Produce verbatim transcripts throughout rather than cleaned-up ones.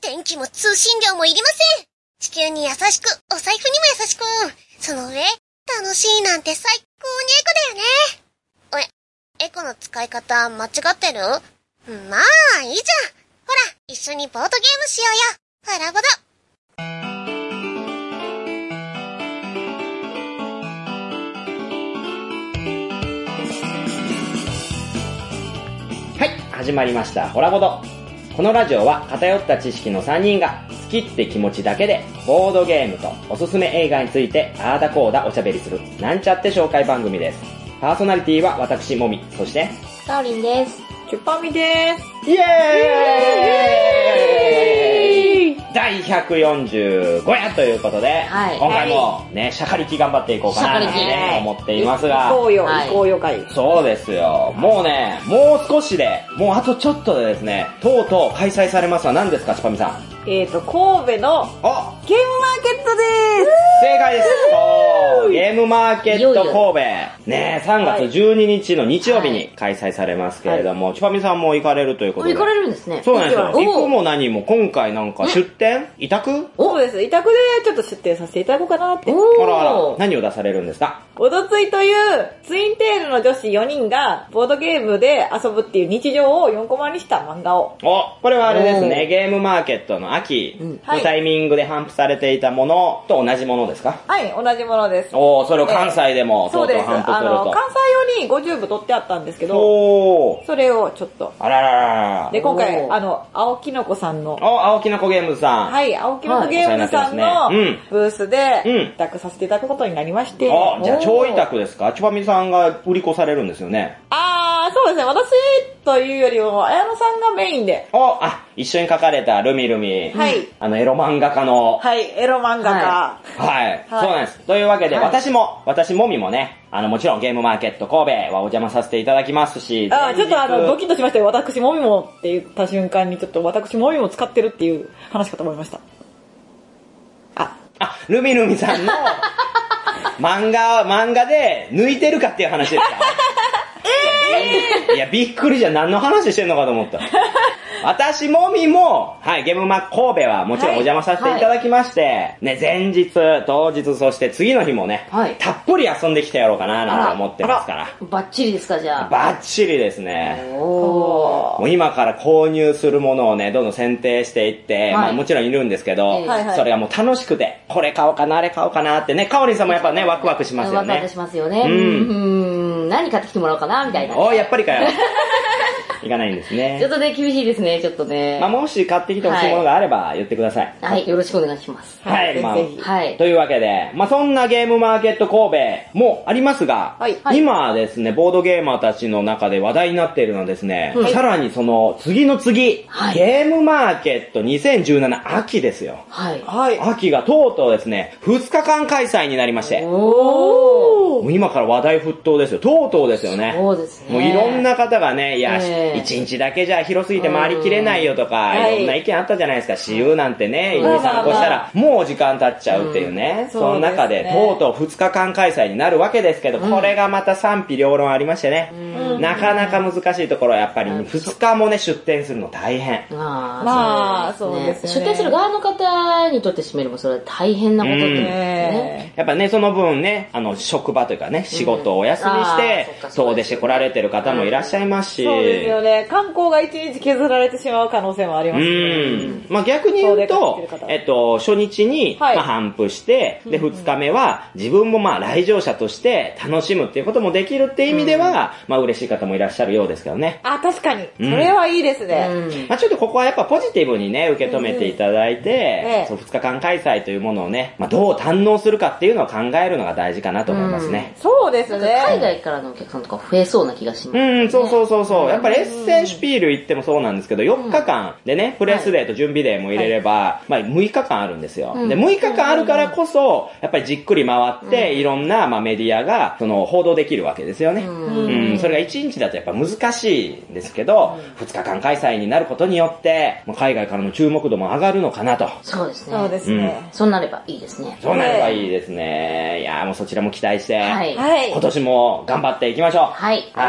電気も通信料もいりません。地球に優しく、お財布にも優しく。その上、楽しいなんて最高にエコだよね。え、エコの使い方間違ってる？まあ、いいじゃん。ほら、一緒にボードゲームしようよ。ホラボド。 はい、始まりましたホラボド。このラジオは偏った知識のさんにんが好きって気持ちだけでボードゲームとおすすめ映画についてあーだこーだおしゃべりするなんちゃって紹介番組です。パーソナリティは私もみ、そしてかおりんです。 チュパミです。 イエーイだいひゃくよんじゅうご夜ということで、はい、今回もね、シャカリキ頑張っていこうかなってね、思っていますが。 行こうよ、 はい、 行こうよ会。 そうですよ。もうね、もう少しで、もうあとちょっとでですね、とうとう開催されますが何ですか、チュパミさん。 えーと、神戸のゲームマーケットでーす。 正解です。ゲームマーケット神戸。ね、さんがつじゅうににちの日曜日に開催されますけれども、はい、チュパミさんも行かれるということで。 行かれるんですね。 そうなんですよ。行くも何も今回なんか出店委託そうです。委託でちょっと出店させていただこうかなって。 あらあら、何を出されるんですか？ おどついというツインテールの女子よにんがボードゲームで遊ぶっていう日常をよんコマにした漫画を。 お、これはあれですね、ゲームマーケットの秋のタイミングで頒布されていたものと同じものですか？ はい、同じものです。 おー、それを関西でもとうとう頒布すると。 あの、関西用にごじゅうぶ取ってあったんですけど、 おー、 それをちょっと。 あらららら。 で、今回、あの、青きのこさんの。 お、青きのこゲームズさん。 はい、青きのこゲームズさんのブースで、委託させていただくことになりまして。 あ、じゃあ超委託ですか？チュパミさんが売り子されるんですよね。 あー、そうですね。私というよりも、綾野さんがメインで。 お、あ、一緒に描かれたルミルミ。 はい。 あの、エロ漫画家の。 はい、エロ漫画家。 はい。はい、そうなんです。というわけで、はい、私も、私もみもね、あの、もちろんゲームマーケット神戸はお邪魔させていただきますし。 あ、ちょっとあの、ドキッとしましたよ。私もみもって言った瞬間に、ちょっと私もみも使ってるっていう話かと思いました。 あ、あ、ルミルミさんの漫画、漫画で抜いてるかっていう話ですか？えー、いや、びっくりじゃん。何の話してんのかと思った。私もみも、はい、ゲームマ神戸はもちろんお邪魔させていただきまして、はいはい、ね、前日、当日、そして次の日もね、はい、たっぷり遊んできてやろうかななんて思ってますから。 バッチリですか、じゃあ。 バッチリですね。おー。もう今から購入するものをね、どんどん選定していって、はい、まあもちろんいるんですけど、えー、それがもう楽しくて、これ買おうかな、あれ買おうかなってね、かおりんさんもやっぱね、ワクワクしますよね。 ワクワクしますよね。うん。うん何買ってきてもらおうかな、みたいな。 おー、やっぱりかよ。いかないんですね。 ちょっとね、厳しいですね、ちょっとね。 まあ、もし買ってきてほしいものがあれば言ってください。 はい、はい、よろしくお願いします。 はい、まあ、 はい。 というわけで、まあ、そんなゲームマーケット神戸もありますが、はい、今ですね、ボードゲーマーたちの中で話題になっているのはですね、はい、さらにその次の次、はい、ゲームマーケットにせんじゅうなな秋ですよ。はい。はい。秋がとうとうですね、ふつかかん開催になりまして。おー。もう今から話題沸騰ですよ。とうとうですよね。 そうですね。 もういろんな方がね、いや、えー、いちにちだけじゃ広すぎて回りきれないよとか、いろんな意見あったじゃないですか。私有なんてね、に、さんこしたら、もう時間経っちゃうっていうね。うん、その中で、とうとうふつかかん開催になるわけですけど、これがまた賛否両論ありましてね。うん、なかなか難しいところはやっぱりふつかもね、出店するの大変。 まあ、そうですね。出店する側の方にとってしめるもそれは大変なことですね。 やっぱね、その分ね、あの、職場というかね、仕事をお休みして、遠出して来られてる方もいらっしゃいますし。 そうですよね。観光が一日削られてしまう可能性もありますね。うん。 まあ逆に言うと、えっと、初日に、まあ頒布して、で、二日目は自分もまあ来場者として楽しむっていうこともできるっていう意味では、まあ嬉しい方もいらっしゃるようですけどね。 あ、確かに。それはいいですね。 まあちょっとここはやっぱポジティブにね、受け止めていただいて、そう、二日間開催というものをね、まあどう堪能するかっていうのを考えるのが大事かなと思いますね。 そうですね。 海外からのお客さんとか増えそうな気がします。 うん、そうそうそうそう。やっぱりエッセンシュピール行ってもそうなんですけど、よっかかんでね、プレスデーと準備デーも入れれば、まあむいかかんあるんですよ。で、むいかかんあるからこそ、やっぱりじっくり回って、いろんなまあメディアが、その、報道できるわけですよね。うん、それがいちにちだとやっぱ難しいんですけど、ふつかかん開催になることによって、海外からの注目度も上がるのかなと。 そうですね。 そうですね。 そうなればいいですね。 そうなればいいですね。いやーもうそちらも期待して、 はい。 今年も頑張っていきましょう。 はい。 はい。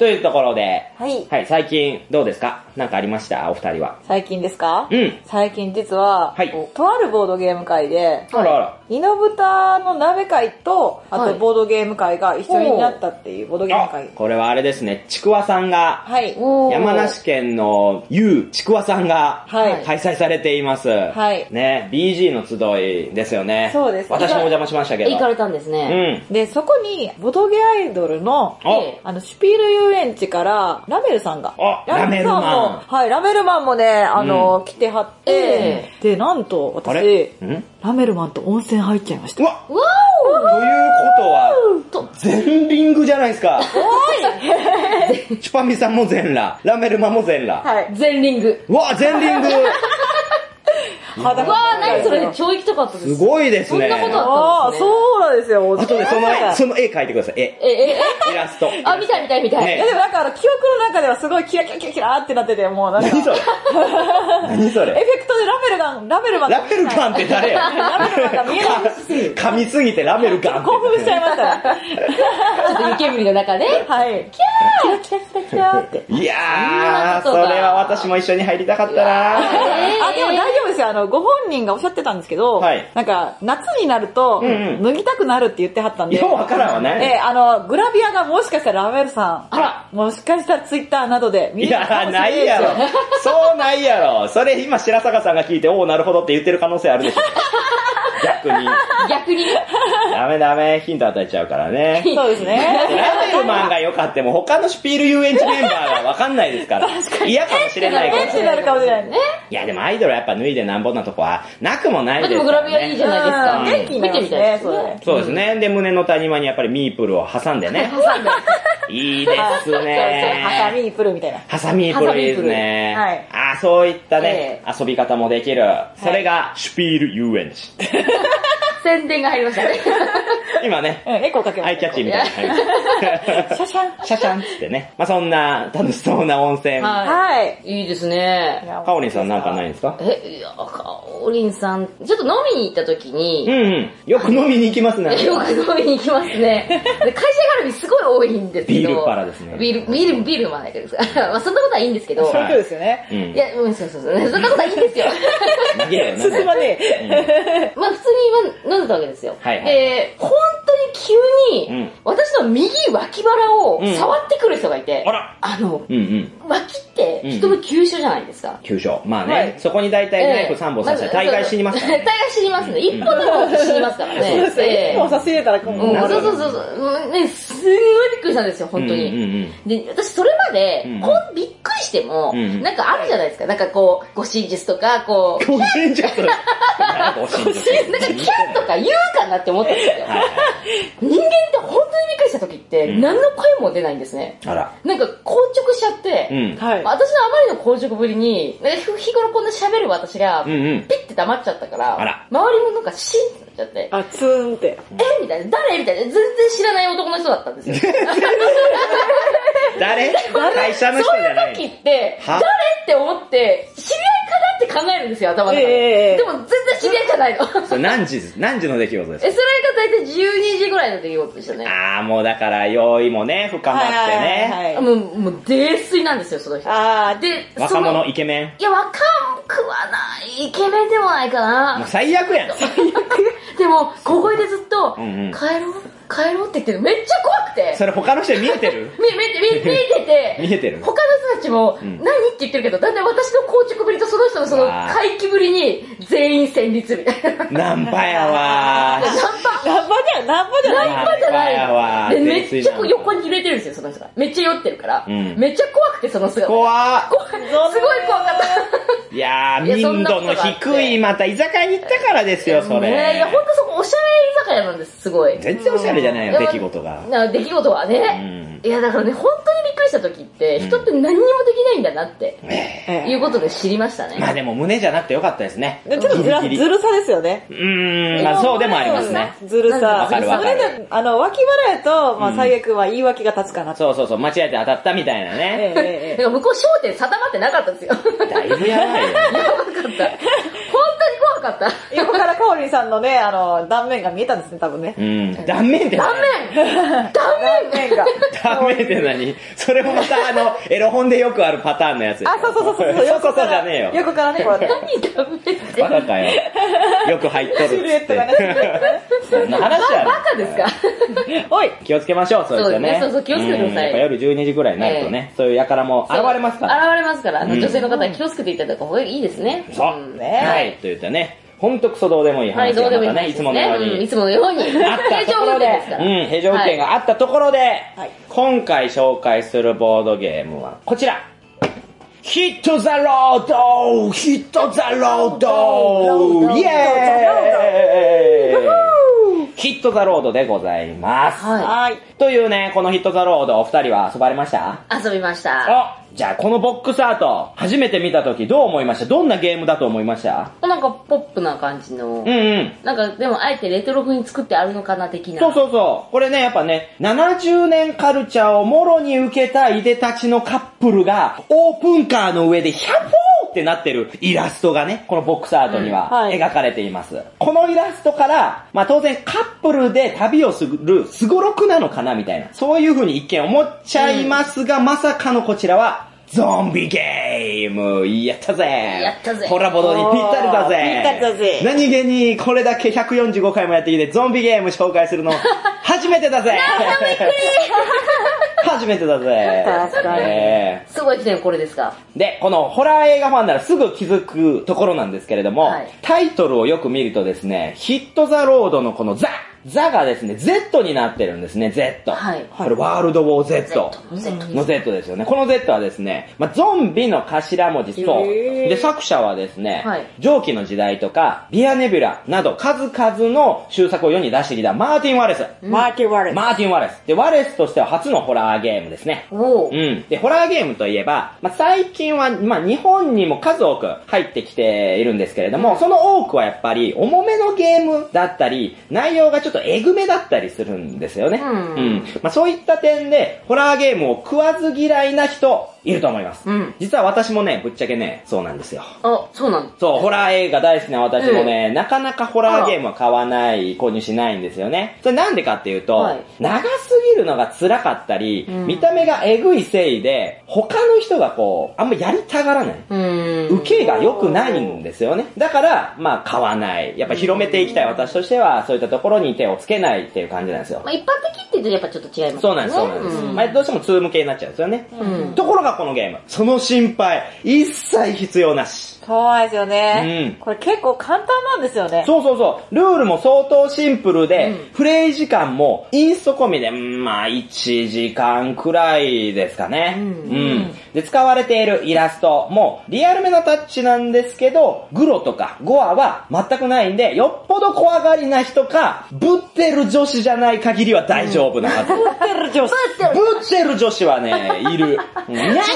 というところで、 はいはい、最近どうですか？なんかありましたお二人は。 最近ですか？ うん最近実は、 はいとあるボードゲーム会で、 あらあら。 イノブタの鍋会と、あはいとボードゲーム会が一緒になったっていうボードゲームあ会。、 これはあれですね、ちくわさんが、 はい。 おー山梨県の U ちくわさんがはい開催されています。 はいね、ビージー の集いですよね。 そうです私もお邪魔しましたけど。 行かれたんですうね。 ん。 で、そこに、ボドゲアイドルの、 あええあの、シュピール遊園地から、ラメルさんが。 あラメルマンさんもはい、ラメルマンもね、あの、来てはって、 えで、なんと、 あれ私、 んラメルマンと温泉入っちゃいました。 うわわーということは、全リングじゃないですか。チュパミさんも全裸、ラメルマンも全裸。 はい。 全リング。 うわ、全リング裸うわー、何それ超行きたかったです。 すごいですね。 そんなことああ、 あったんですね。 そうなんですよ。 あとでその絵、その絵描いてください。絵。 え、え、え、 イラスト。 あ、見たい見たい見たい。 ねいやでもなんかあの、記憶の中ではすごいキラキラキラキラってなってて、もうなんか、 何それ何そエフれェクトでラメルガン、ラメルマンラメルガンって誰よラメルマンが見えないし、 噛みすぎてラメルガンって。 興奮しちゃいましたね。 ちょっと湯煙の中で。 はい。キャーキラキラキラキラって。 いやー、 そんなことがそれは私も一緒に入りたかったなー。 あ、でも大丈夫ですよ。あの、ご本人がおっしゃってたんですけど、 はいなんか、夏になると、 うんうん脱ぎたくなるって言ってはったんで、 ようわからんわね。 えーあの、グラビアがもしかしたらラメルさん、 あら、 もしかしたらツイッターなどで見いやー、 れるかもしれなないいやろですよ。。 そうないやろ。それ今白坂さんが聞いて、おーなるほどって言ってる可能性あるでしょ。逆に。 逆にね。 ダメダメ、ヒント与えちゃうからね。 そうですね。 ラメルマンが良かっても他のシュピール遊園地メンバーがわかんないですから。嫌かもしれないかエらッチになるかもしれないね。 いやでもアイドルはやっぱ脱いでなんぼなとこはなくもないですから、ね。 まあでもグラビアいいじゃないですか。 うん元気になりますね、それ。 そうですね。で、胸の谷間にやっぱりミープルを挟んでね。 挟んで。 いいですね。 ハサミープルみたいな。 ハサミープルいいですね。 ハサミープあーそういったね、 え遊び方もできる。それがシュピール遊園地。 宣伝が入りましたね。 今ね、 うん、エコーかけました。 アイキャッチみたいな感じ。 シャシャン。 シャシャンっつってね。まあそんな楽しそうな温泉。 ははい。 い。いいですね。 かおりんさんなんかないんですか？ え、いや、かおりんさん、ちょっと飲みに行った時に、 うんうん。よく飲みに行きますね。 よく飲みに行きますね。で、会社絡みすごい多いんですけど。 ビールパラですねビール、ビール、ビールもないですか。まあそんなことはいいんですけど。 そういうことですよね。 うんい。や、うん、そうそうそう。そんなことはいいんですよ。 投げよな。 進まねえ。 まあ普通に今飲んでたわけですよ。 はいはいで、本当に急に、 うん私の右脇腹をうん触ってくる人がいて、 あらあの、 うんうん。 脇って人の急所じゃないですか。 急所。まあね、 はいそこに大体ナイフさんぼん刺して大概死にますからね。 大概死にますね。一本の方が死にますからね。 そうですよ。 ええもう差し入れたら、こううん、 なるほどそうそうそうそう。ね、すんごいびっくりしたんですよ、本当に。 うんうんうんで、私それまで、 うんこうびっくりしても、 うんうんなんかあるじゃないですか。なんかこう、護身術とか、こう、 ご神術。なんかご神術。 なんかキャンとか言うかなって思ったんですよ。 はいはい。 人間って本当にびっくりした時って、 うん何の声も出ないんですね。 あら。 なんか硬直しちゃって、 うん。 はい。 私のあまりの硬直ぶりに、なんか日頃こんな喋る私が、 うんうん。 ピッて黙っちゃったから、 あら周りもなんかシーンってなっちゃって、 あ、ツーンって。 えみたいな、誰みたいな、全然知らない男の人だったんですよ。 誰会社の人じゃない。 時って、 は誰って思って、知り合いかなって考えるんですよ、頭の中で。 ええでも全然知り合いじゃないの。 それ何時です何時の出来事ですえ、 か？ それが大体じゅうにじぐらいの出来事でしたね。 あーもうだから用意もね、深まってね。 はいはいはい。 もう、もう、泥酔なんですよ、その人。 あー、 で、 若その者イケメン。 いや、若くはない。イケメンでもないかもうな。 最悪やん。 でも、小声でずっと、 うんうん帰ろう、帰ろうって言ってるのめっちゃ怖くて。 それ他の人に見えてる見、見、見、見えてて、 見えてる他の人たちも、 ん何って言ってるけど、だんだん私の硬直ぶりとその人のそのわー回帰ぶりに、全員戦慄みたいな。 ナンパやわー。 ナンパナンパじゃん、ナンパじゃない。 ナンパじゃないナンパやわの。で、めっちゃ泥酔ナンパ横に揺れてるんですよ、その人が。めっちゃ酔ってるから。 うんめっちゃ怖くて、その姿。 怖っ。 怖いすごい怖かった。 いやー、 いやそん民度のなことがあって低い、また居酒屋に行ったからですよ、それ。 ねえ、いや、ほんとそこおしゃれ居酒屋なんです、すごい。 全然おしゃれじゃないよ、 うん出来事が。 な出来事はね、いやだからね、本当にびっくりした時って、人って何にもできないんだなって、 えいうことで知りましたね。 まあでも胸じゃなくてよかったですね。 えちょっとずら、ずギリギリるさですよね。 うーん、まあそうでもありますね。 ずるさ。 わかるわかるそれで、あの、脇腹やと、まあ最悪は言い訳が立つかなと。 そうそうそう、間違えて当たったみたいなえね。 えええだから向こう焦点定まってなかったんですよ。 だいぶやばいよ。 やばかった。本当に怖かった。 横からかおりみさんのね、あの、断面が見えたんですね、多分ね。 うん。断面って断面断面が。 断面って何？それもまたあの、エロ本でよくあるパターンのやつですよ。 あ、そうそうそうそう。 そうそうそうじゃねえよ。 横からね、こうやって。 何断面って。 バカかよ。よく入っとるっつって。 シルエットがね、シルエットがね。 そんな話やバカですか？ おい気をつけましょう、そうですよね。 そうですね、そうそう気をつけてください。 うん、やっぱ夜じゅうにじぐらいになるとね、そういう輩も現れますから。 現れますから、あの女性の方は気をつけていただく方がいいですね。 そうね。はい、といったね。ほんとクソどうでもいい話がまたね、いつものように。 いつものように。 あったところで、うん、平常運転があったところで、今回紹介するボードゲームはこちら。ヒットザロードヒットザロードイェーイヒットザロードでございます。 はい。 というね、このヒットザロードお二人は遊ばれました？ 遊びました。 おじゃあこのボックスアート、初めて見たときどう思いました？どんなゲームだと思いました？ なんかポップな感じの。 うんうん。 なんかでもあえてレトロ風に作ってあるのかな的な。 そうそうそう。これね、やっぱね、ななじゅうねんカルチャーをもろに受けたいでたちのカップルが、オープンカーの上でヒャッポーってなってるイラストがね、このボックスアートには描かれています。うんはい、このイラストから、まあ当然カップルで旅をするスゴロクなのかなみたいな、そういう風に一見思っちゃいますが、うん、まさかのこちらは、ゾンビゲームやったぜやったぜホラボドにぴったりだぜぴったりだぜ何気にこれだけひゃくよんじゅうごかいもやってきてゾンビゲーム紹介するの初めてだぜ初めてだぜ確かに、 えー、すごい来てるこれですか。 で、このホラー映画ファンならすぐ気づくところなんですけれども、はい、タイトルをよく見るとですね、ヒットザロードのこのザザがですね、Z になってるんですね、Z。 はい。 これワールドウォー Z の Z ですよね。この Z はですね、まあ、ゾンビの頭文字そう。で、作者はですね、はい、蒸気の時代とか、ビアネビュラなど数々の終作を世に出してきたマーティン・ワレス。 マーティン・ワレス。 マーティン・ワレス。で、ワレスとしては初のホラーゲームですね。 おうん。で、ホラーゲームといえば、まあ、最近は、まあ、日本にも数多く入ってきているんですけれども、その多くはやっぱり重めのゲームだったり、内容がちょっとえぐめだったりするんですよね。うん。うん。まあ、そういった点で、ホラーゲームを食わず嫌いな人、いると思います。うん。実は私もね、ぶっちゃけね、そうなんですよ。 あ、そうなんですそう、ホラー映画大好きな私もね、うん、なかなかホラーゲームは買わない、購入しないんですよね。それなんでかっていうと、はい、長すぎるのが辛かったり、うん、見た目がえぐいせいで、他の人がこう、あんまやりたがらない。うん。受けが良くないんですよね。だから、まあ買わない。やっぱ広めていきたい私としては、そういったところに手をつけないっていう感じなんですよ。 まあ一般的って言うとやっぱちょっと違いますね。 そうなんです、そうなんです。うん、まあどうしてもツー向けになっちゃうんですよね。うん。ところがこのゲーム、その心配、一切必要なし。 そうなんですよね。うん。これ結構簡単なんですよね。 そうそうそう。ルールも相当シンプルで、うん、プレイ時間もインスト込みで、まあいちじかんくらいですかね。うん。うん。で、使われているイラストもリアルめのタッチなんですけど、グロとかゴアは全くないんで、よっぽど怖がりな人か、ぶってる女子じゃない限りは大丈夫なはず。 ぶってる女子。 ぶってる女子はね、いる。うん、何これ怖い怖い、やだ、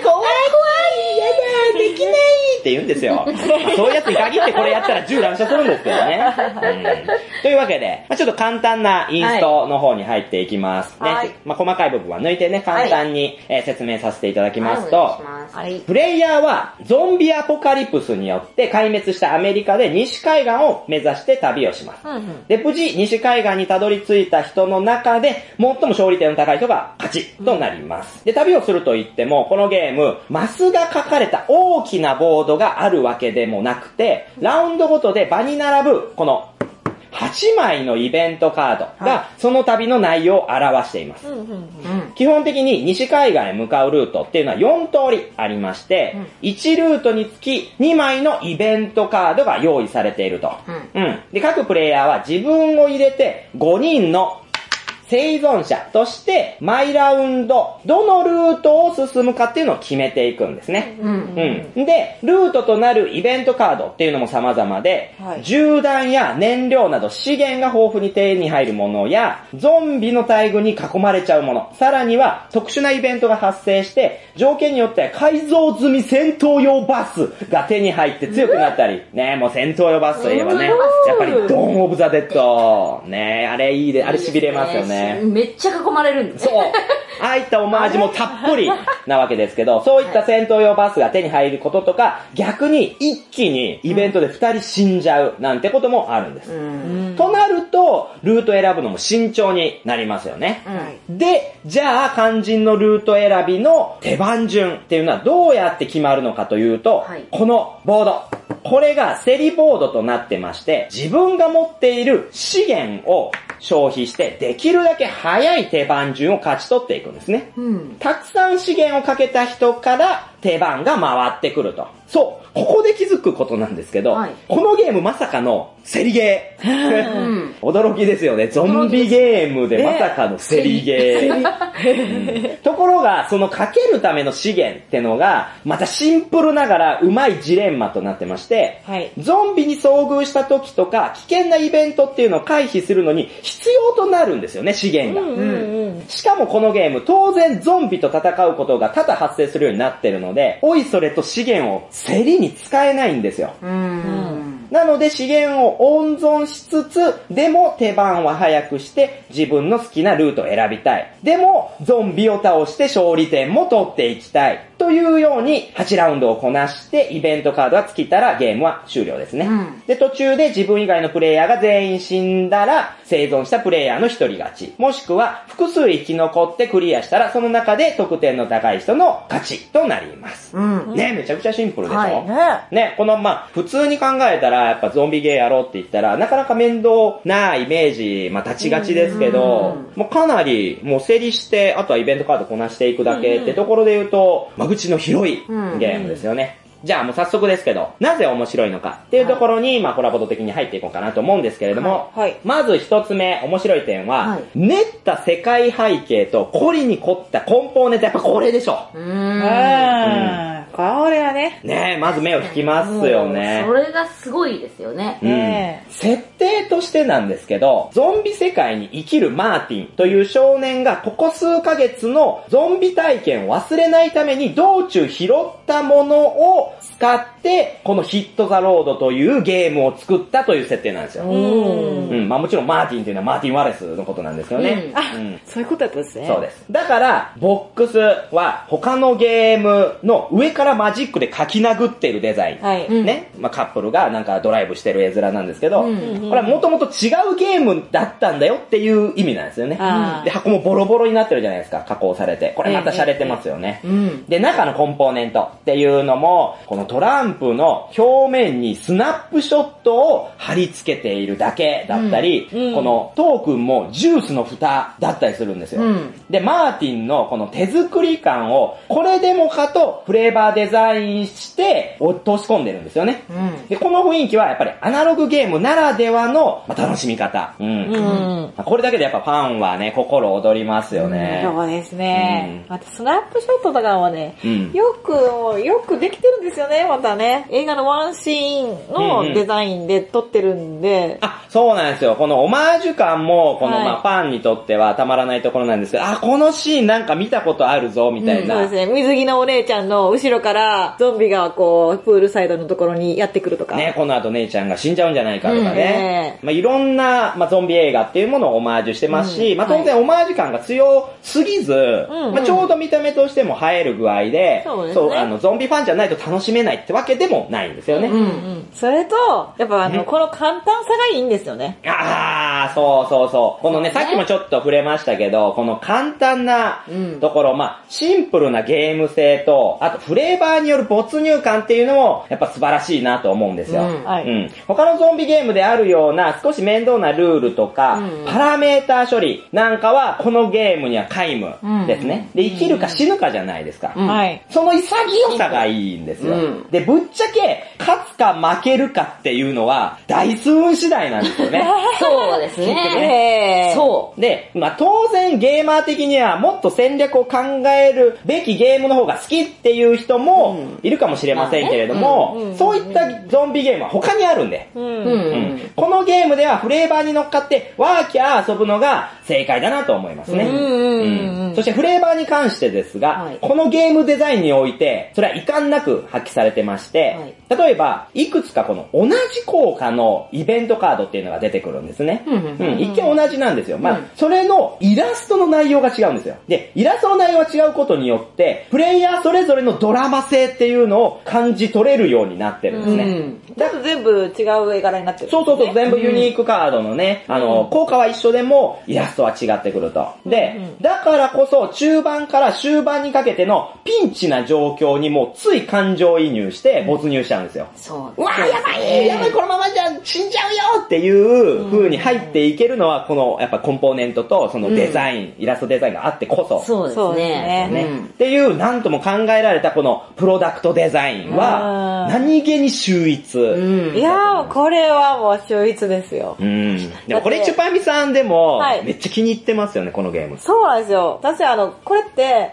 できないって言うんですよ。まあ、そういうやつに限ってこれやったら銃乱射するんですけどね。うん、というわけで、まあ、ちょっと簡単なインストの方に入っていきますね。はい、まあ、細かい部分は抜いてね、簡単に、はい、えー、説明させていただきますと、はい、プレイヤーはゾンビアポカリプスによって壊滅したアメリカで西海岸を目指して旅をします。うんうん、で、無事西海岸にたどり着いた人の中で最も勝利点の高い人が勝ちとなります。うん、で、旅をすると言っても、このゲーム、マスが書かれた大きなボードがあるわけでもなくて、ラウンドごとで場に並ぶ、この、はちまいのイベントカードが、その旅の内容を表しています。うんうんうん、基本的に西海岸へ向かうルートっていうのはよん通りありまして、うん、いちルートにつきにまいのイベントカードが用意されていると。うんうん、で、各プレイヤーは自分を入れてごにんの生存者として毎ラウンドどのルートを進むかっていうのを決めていくんですね。うんうん、で、ルートとなるイベントカードっていうのも様々で、はい、銃弾や燃料など資源が豊富に手に入るものや、ゾンビの大群に囲まれちゃうもの、さらには特殊なイベントが発生して、条件によっては改造済み戦闘用バスが手に入って強くなったり、ね、もう戦闘用バスといえばね、やっぱりドーンオブザデッド、ね、あれいいで、あれ痺れますよね。 ね。 めっちゃ囲まれるんですそう。ああいったオマージュもたっぷりなわけですけど、そういった戦闘用バスが手に入ることとか、逆に一気にイベントで二人死んじゃうなんてこともあるんです。 うんとなると、ルート選ぶのも慎重になりますよね。 うんで、じゃあ肝心のルート選びの手番順っていうのはどうやって決まるのかというと、 はいこのボード。これが競りボードとなってまして、自分が持っている資源を消費してできるだけ早い手番順を勝ち取っていくんですね。 うんたくさん資源をかけた人から手番が回ってくると。そう、ここで気づくことなんですけど、 はいこのゲームまさかの競りゲー。 うん驚きですよね。ゾンビゲームでまさかの競りゲー。ところが、そのかけるための資源ってのが、またシンプルながらうまいジレンマとなってまして、 はい。 ゾンビに遭遇した時とか、危険なイベントっていうのを回避するのに必要となるんですよね、資源が。 うんうんうん。 しかもこのゲーム、当然ゾンビと戦うことが多々発生するようになってるので、おいそれと資源を競りに使えないんですよ。 うんなので資源を温存しつつ、でも手番は早くして自分の好きなルートを選びたい。でもゾンビを倒して勝利点も取っていきたい。というようにはちラウンドをこなしてイベントカードが尽きたらゲームは終了ですね。 うんで、途中で自分以外のプレイヤーが全員死んだら生存したプレイヤーの一人勝ち。もしくは複数生き残ってクリアしたらその中で得点の高い人の勝ちとなります。 うんね、めちゃくちゃシンプルでしょ、 はいねね、このまあ普通に考えたらやっぱゾンビゲーやろうって言ったらなかなか面倒なイメージ、まあ立ちがちですけど、もうかなりもう競りして、あとはイベントカードこなしていくだけってところで言うと、間口の広いゲームですよね。じゃあもう早速ですけど、なぜ面白いのかっていうところに、まあコラボ度的に入っていこうかなと思うんですけれども、 はいはいまず一つ目、面白い点は、 はい練った世界背景と凝りに凝ったコンポーネント、やっぱこれでしょ。 ううんん。これはね。 ねえ、まず目を引きますよね。 それがすごいですよね。 ねうん、設定としてなんですけど、ゾンビ世界に生きるマーティンという少年がここ数ヶ月のゾンビ体験を忘れないために道中拾ったものを使ってこのヒットザロードというゲームを作ったという設定なんですよ。 うん。 うん、まあもちろんマーティンというのはマーティン・ワレスのことなんですけどね。 うんあ、 うんそういうことだったんですね。 そうです。だから、ボックスは他のゲームの上からマジックで書き殴ってるデザイン。 はい。 うんね。まあカップルがなんかドライブしてる絵面なんですけど、 うんこれはもともと違うゲームだったんだよっていう意味なんですよね。 あーで、箱もボロボロになってるじゃないですか、加工されて。これまた洒落てますよね。 うん。 で、中のコンポーネントっていうのも、このトランプの表面にスナップショットを貼り付けているだけだったり、 うんうんこのトークンもジュースの蓋だったりするんですよ。 うんで、マーティンのこの手作り感を、これでもかとフレーバーデザインして落とし込んでるんですよね。 うん。 で、この雰囲気はやっぱりアナログゲームならではのまあ楽しみ方。うん。 うん。 これだけでやっぱファンはね、心躍りますよね。 そうですね。 うんまたスナップショットとかはね、 うんよく、よくできてるんですよね、またね。映画のワンシーンうんうんのデザインで撮ってるんで。 あ、そうなんですよ。このオマージュ感も、このはいまあファンにとってはたまらないところなんですけど、あ、このシーンなんか見たことあるぞ、みたいな。 そうですね。水着のお姉ちゃんの後ろからゾンビがこう、プールサイドのところにやってくるとか。 ね、この後姉ちゃんが死んじゃうんじゃないかとかうんね。 ねまあいろんな、まあ、ゾンビ映画っていうものをオマージュしてますし、 うんまあ当然オマージュ感が強すぎず、 うんまあちょうど見た目としても映える具合で、 そうですねあの、ゾンビファンじゃないと楽しめないってわけでもないんですよね。 うんうん。それと、やっぱあの、 うんこの簡単さがいいんですよね。 あー、そうそうそう。このね、 そうねさっきもちょっと触れましたけど、この簡単なうんところ、まあ、シンプルなゲーム性と、あとフレーバーによる没入感っていうのも、やっぱ素晴らしいなと思うんですよ。 うんはいうん。他のゾンビゲームであるような少し面倒なルールとか、 うんパラメーター処理なんかは、このゲームには皆無ですね。で、生きるか死ぬかじゃないですか。 うんはい。 その潔さがいいんですよ。 うんで、ぶっちゃけ、勝つか負けるかっていうのは、ダイス運次第なんですよね。 そうですね。 えー、 そう。 で、まあ当然ゲーマー的にはもっと戦略を考えるべきゲームの方が好きっていう人もいるかもしれませんけれども、 うんうんそういったゾンビゲームは他にあるんで。 うん。 ううんんこのゲームではフレーバーに乗っかってワーキャー遊ぶのが正解だなと思いますね。 うんうんうんうんそしてフレーバーに関してですが、 はいこのゲームデザインにおいて、それは遺憾なく発揮さされてまして、はい、例えば、いくつかこの同じ効果のイベントカードっていうのが出てくるんですね。うんうんうん、一見同じなんですよ。まあ、うん、それのイラストの内容が違うんですよ。で、イラストの内容が違うことによって、プレイヤーそれぞれのドラマ性っていうのを感じ取れるようになってるんですね。うん、 だと全部違う絵柄になってる、ね。 そうそうそう、全部ユニークカードのね、うん、あの、効果は一緒でも、イラストは違ってくると。で、うん、だからこそ、中盤から終盤にかけてのピンチな状況にもつい感情移入して没入しちゃうんですよ。 そう。 うわーやばいやばいこのままじゃ死んじゃうよっていう風に入っていけるのは、このやっぱコンポーネントとそのデザイン、うん、イラストデザインがあってこそ。 そうですね。 ね、うん、っていう、なんとも考えられたこのプロダクトデザインは、何気に秀逸。 うん、いやー、これはもう秀逸ですよ。 うん。でもこれチュパミさんでも、めっちゃ気に入ってますよね、このゲーム。 そうなんですよ。私あの、これって、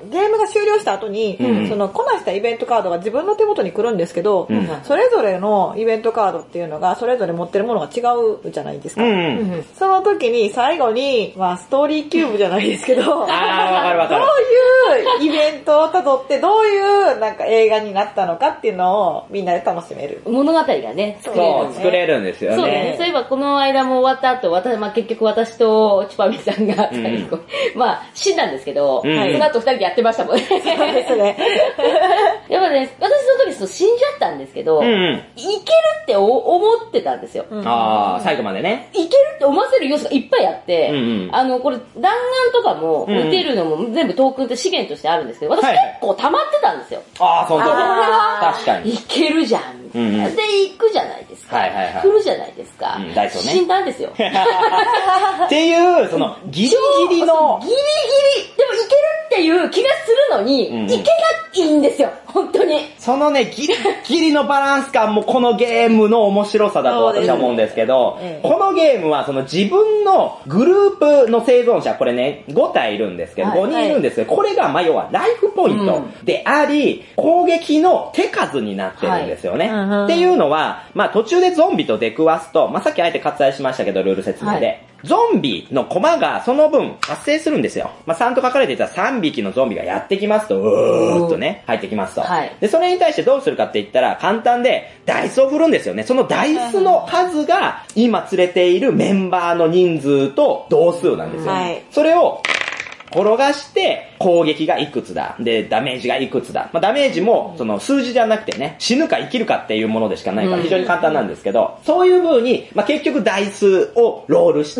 ゲームが終了した後に、うん、その、こなしたイベントカードが自分の手元に来るんですけど、うん、それぞれのイベントカードっていうのが、それぞれ持ってるものが違うじゃないですか。うんうん、その時に最後に、まあ、ストーリーキューブじゃないですけど、 あー、わかるわかる。 どういうイベントを辿って、どういうなんか映画になったのかっていうのをみんなで楽しめる。 物語がね、 作れる、ね。そう、作れるんですよね。 そうね。そういえばこの間も終わった後、私、まあ、結局私とチュパミさんが最後、うん、まあ、死んだんですけど、うん、その後二人でやってましたもんね。そうですね。やっぱね、私その時そう死んじゃったんですけど、うんうん、いけるって思ってたんですよ。 うん、ああ、最後までね。 いけるって思わせる要素がいっぱいあって、うんうん、あの、これ弾丸とかも撃てるのも全部トークンって資源としてあるんですけど、私結構溜まってたんですよ。 ああ、そうそう。これは、 確かに。 いけるじゃん。うんうん、で、行くじゃないですか。はいはいはい。来るじゃないですか。うん、ダイソーね。死んだんですよ。 っていう、その、ギリギリの。 ギリギリ、でもいけるっていう気がするのに、うん、いけないんですよ。本当に。 そのね、ギリギリのバランス感もこのゲームの面白さだと私は思うんですけど、ね、このゲームはその自分のグループの生存者、これね、ご体いるんですけど、はい、ごにんいるんですけど、これがまあ要はライフポイントであり、うん、攻撃の手数になってるんですよね。はい、っていうのは、まあ途中でゾンビと出くわすと、まあさっきあえて割愛しましたけど、ルール説明で。はい、ゾンビのコマがその分発生するんですよ。まあ、さんと書かれていたらさんびきのゾンビがやってきますと、うーっとね、入ってきますと。はい、で、それに対してどうするかって言ったら、簡単で、ダイスを振るんですよね。そのダイスの数が、今連れているメンバーの人数と同数なんですよ。はい、それを、転がして、攻撃がいくつだ。で、ダメージがいくつだ。まあ、ダメージも、その数字じゃなくてね、死ぬか生きるかっていうものでしかないから非常に簡単なんですけど、うん、そういう風に、まあ、結局ダイスをロールして、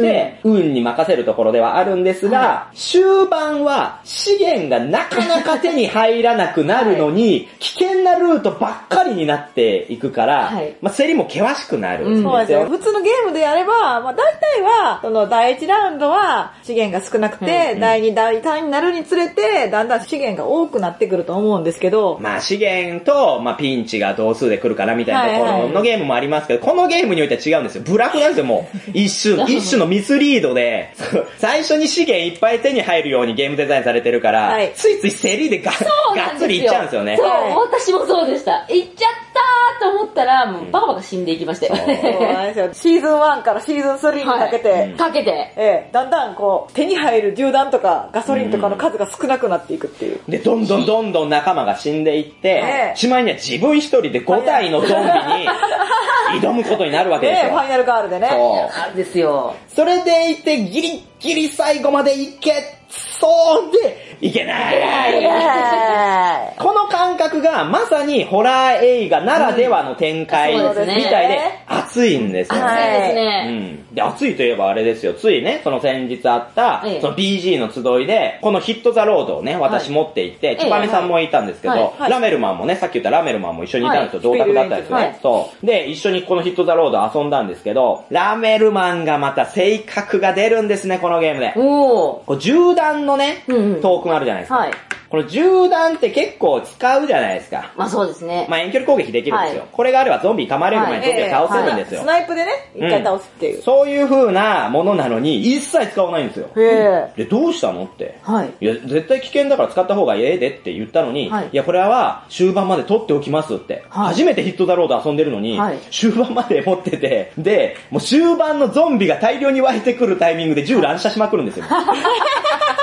運に任せるところではあるんですが、うん、終盤は資源がなかなか手に入らなくなるのに、はい、危険なルートばっかりになっていくから、はい、まあ、競りも険しくなるんですよ。そうですよ。 普通のゲームでやれば、まあ、大体は、そのだいいちラウンドは資源が少なくて、うん、だいに、だいさんになるにつれて、だんだん資源が多くなってくると思うんですけど。 まあ資源と、まあピンチが同数で来るからみたいなところのゲームもありますけど、はいはい、このゲームにおいては違うんですよ。ブラフなんですよ、もう。一種、一種のミスリードで、最初に資源いっぱい手に入るようにゲームデザインされてるから、はい、ついつい競りでが、がっつりいっちゃうんですよね。 そう、私もそうでした。いっちゃったーと思ったら、もうバカバカ死んでいきましたよ。 そうなんですよ。シーズンワンからシーズンスリーにかけて、はい、 かけて、 ええ、だんだんこう、手に入る銃弾とかガソリンとかの数が少なくなっていくっていう。 で、どんどんどんどん仲間が死んでいって、しまいには自分一人でごたいのゾンビに挑むことになるわけですよ。 ね、ファイナルガールでね。 そう。 ですよ。 それでいてギリギリ最後までいけそうでいけない。この感覚がまさにホラー映画ならではの展開みたいで熱いんですよね。 熱いですね。 うん。で、熱いといえばあれですよ。ついね、その先日あった、その ビージー の集いで、このヒットザロードをね、私持って行って、チュパメさんもいたんですけど、ラメルマンもね、さっき言ったラメルマンも一緒にいたんですよ。同卓だったんですよね。そう。で、一緒にこのヒットザロード遊んだんですけど、ラメルマンがまた性格が出るんですね、このゲームで。おー。こう銃弾のね、トークンあるじゃないですか。はい。この銃弾って結構使うじゃないですか。 まあそうですね。 まあ遠距離攻撃できるんですよ。はい、これがあればゾンビ噛まれる前にゾンビを倒せるんですよ。 はい、スナイプでね、一回倒すっていう、 うん。そういう風なものなのに一切使わないんですよ。へで、どうしたのって。はい。いや、絶対危険だから使った方がええでって言ったのに、はい、いや、これは終盤まで取っておきますって。はい、初めてヒットザロード遊んでるのに、はい、終盤まで持ってて、で、もう終盤のゾンビが大量に湧いてくるタイミングで銃乱射しまくるんですよ。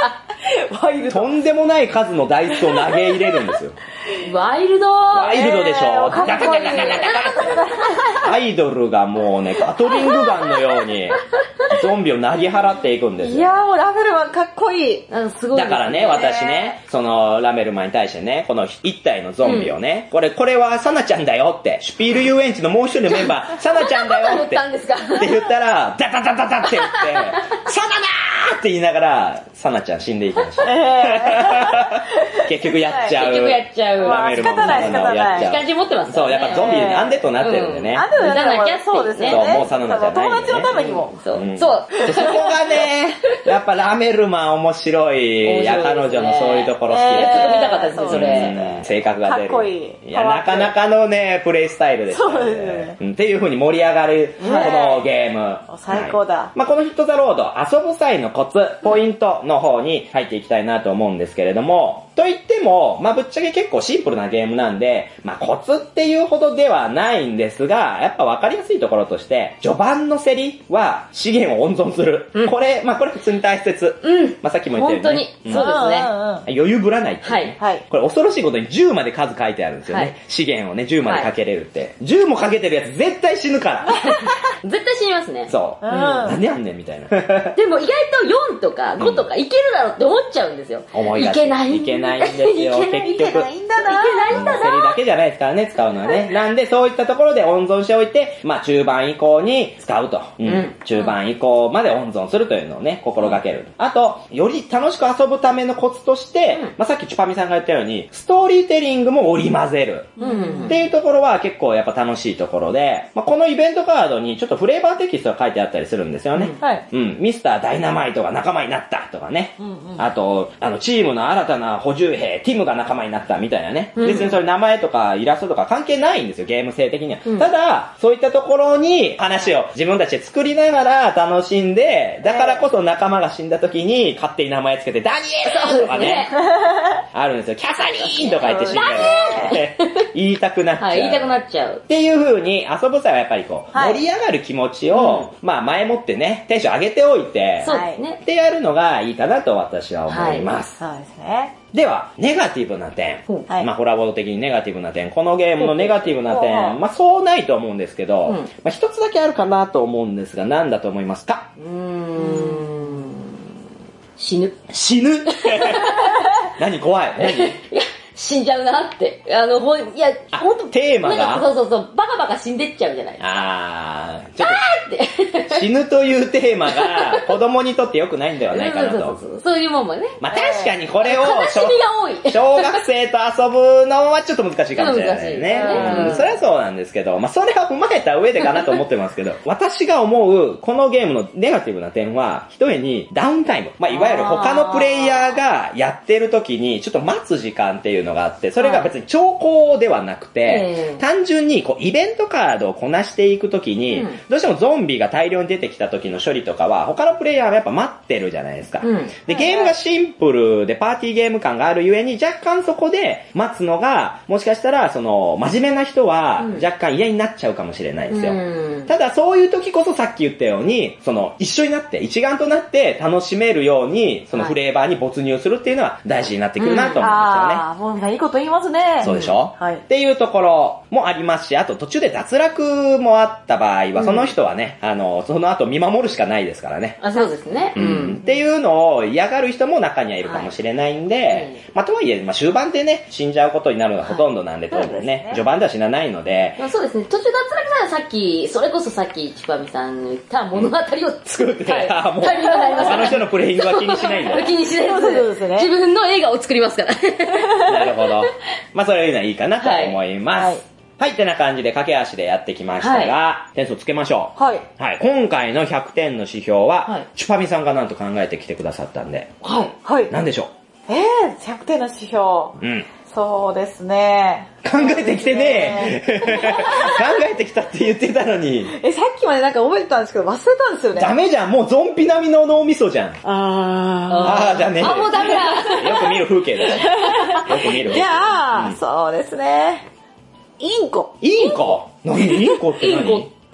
ワイルド。 とんでもない数のダイスを投げ入れるんですよ。 ワイルドワイルドでしょ、 えーかっこいいダカダカダカダカアイドルがもうね、ガトリングガンのように、ゾンビを投げ払っていくんですよ。 いやーもうラベルマンかっこいい。 あすごいですね。 だからね、私ね、そのラメルマンに対してね、この一体のゾンビをね、うん、これ、これはサナちゃんだよって、シュピール遊園地のもう一人のメンバー、サナちゃんだよって、って言ったら、ダダダダダって言って、サナだーって言いながら、サナちゃん死んでいきました。えー、結局やっちゃう。 結局やっちゃう。 ラメルマンの花をやっちゃう。 時間持ってますそう、やっぱゾンビアンデッドになってるんでね。 アンデッドになったらそうですね。 そう、もうサナナじゃないんで、ね。 友達のためにも。 そう。 うん、 そう。 そこがね、やっぱラメルマン面白い。いや、彼女のそういうところ好きです。 ちょっと見たかったですね、それ。 性格が出る。 かっこいい。 いや、なかなかのね、プレイスタイルですからね。そうですね。っていう風に盛り上がる、このゲーム。 最高だ。 まあこのヒットザロード、遊ぶ際のコツ、ポイントの方に入っていきたいなと思うんですけれども、と言っても、まあぶっちゃけ結構シンプルなゲームなんで、まあコツっていうほどではないんですが、やっぱ分かりやすいところとして、序盤の競りは資源を温存する。うん、これ、まあこれ普通に大切。うん。まあさっきも言ったように、ね。 本当に。そうですね。 余裕ぶらないって、 ね。はい。 これ恐ろしいことにじゅうまで数書いてあるんですよね。はい、資源をね、じゅうまでかけれるって。はい、じゅうもかけてるやつ絶対死ぬから。 絶対死にますね。 そう。うん。なんでやんねんみたいな。 でも意外とよんとかごとかいけるだろうって思っちゃうんですよ。 思いがち。 いけない。 いけないんですよ、結局。 いけないんだな。 いけないんだな。 競りだけじゃないですからね、使うのはね。なんで、そういったところで温存しておいて、まあ中盤以降に使うと。うん。中盤以降まで温存するというのをね、心がける。あと、より楽しく遊ぶためのコツとして、まあさっきチュパミさんが言ったように、ストーリーテリングも織り交ぜる。っていうところは結構やっぱ楽しいところで、まあこのイベントカードにちょっとフレーバーテキストが書いてあったりするんですよね。はい。うん。ミスターダイナマイトが仲間になったとかね。うんうん、あと、あの、チームの新たな補充兵、ティムが仲間になったみたいなね。うん、別にそれ名前とかイラストとか関係ないんですよ、ゲーム性的には。うん、ただ、そういったところに話を自分たちで作りながら楽しんで、だからこそ仲間が死んだ時に勝手に名前つけて、ダニエルとかね。あるんですよ。キャサリーンとか言って死んだり。言いたくなっちゃう。 はい、言いたくなっちゃう。 っていう風に遊ぶ際はやっぱりこう、はい、盛り上がる気持ちを、うん、まあ前もってね、テンション上げておいて、 そうですね。 ってやるのがいいかなと私は思います。 はい、そうですね。 では、ネガティブな点。はい、まあ、コラボ的にネガティブな点。このゲームのネガティブな点。まあ、そうないと思うんですけど、うん、まあ、一つだけあるかなと思うんですが、何だと思いますか？ うーん。死ぬ。 死ぬ何怖い何死んじゃうなって。あの、ほん、いや、ほんと、 テーマがそうそうそう、バカバカ死んでっちゃうじゃないですか。 あー、 ちょっと、 死ぬというテーマが子供にとって良くないんではないかなと。 そうそうそうそう。そういうもんもね。 まあ確かにこれを、 悲しみが多い。 小学生と遊ぶのはちょっと難しいかもしれないね。 ね。 うん、それはそうなんですけど、まあそれは踏まえた上でかなと思ってますけど、私が思うこのゲームのネガティブな点は、ひとえにダウンタイム。まあいわゆる他のプレイヤーがやってる時にちょっと待つ時間っていうのがあって、それが別に兆候ではなくて、うん、単純にこうイベントカードをこなしていくときに、うん、どうしてもゾンビが大量に出てきた時の処理とかは他のプレイヤーがやっぱ待ってるじゃないですか。うん、で、ゲームがシンプルでパーティーゲーム感があるゆえに若干そこで待つのが、もしかしたらその真面目な人は若干嫌になっちゃうかもしれないですよ。うん、ただそういう時こそさっき言ったように、その一緒になって一丸となって楽しめるようにそのフレーバーに没入するっていうのは大事になってくるなと思うんですよね。 ああ、もういいこと言いますね。 そうでしょ、 はい、 っていうところもありますし、あと途中で脱落もあった場合は、その人はね、あの、その後見守るしかないですからね。 あ、そうですね。 うん。っていうのを嫌がる人も中にはいるかもしれないんで、はい、まあとはいえ、まあ終盤でね、死んじゃうことになるのがほとんどなんで、はい、当然ね、ね、序盤では死なないので。 そうですね、途中脱落ならさっき、それこそさっき、ちぱみさんの言った物語を作って、 はい、 あ、もう、あの人のプレイングは気にしないんだ。 気にしないです。自分の映画を作りますから。 なるほど。まあそれいうのはいいかなと思います。はい。はい、ってな感じで駆け足でやってきましたが、はい、点数つけましょう。はい。はい。今回のひゃくてんの指標は、はい、チュパミさんがなんと考えてきてくださったんで。 はい。はい。 なんでしょう？えー、ひゃくてんの指標。うん。そうですね。 考えてきてねえ。考えてきたって言ってたのに。 え、さっきまでなんか覚えてたんですけど忘れたんですよね。 ダメじゃん。もうゾンビ並みの脳みそじゃん。 あー。 あーじゃねえ。 あ、もうダメだ。 よく見る風景だよ。よく見る。 じゃあ、うん、そうですね。インコ。 インコ？何インコって何？ インコっ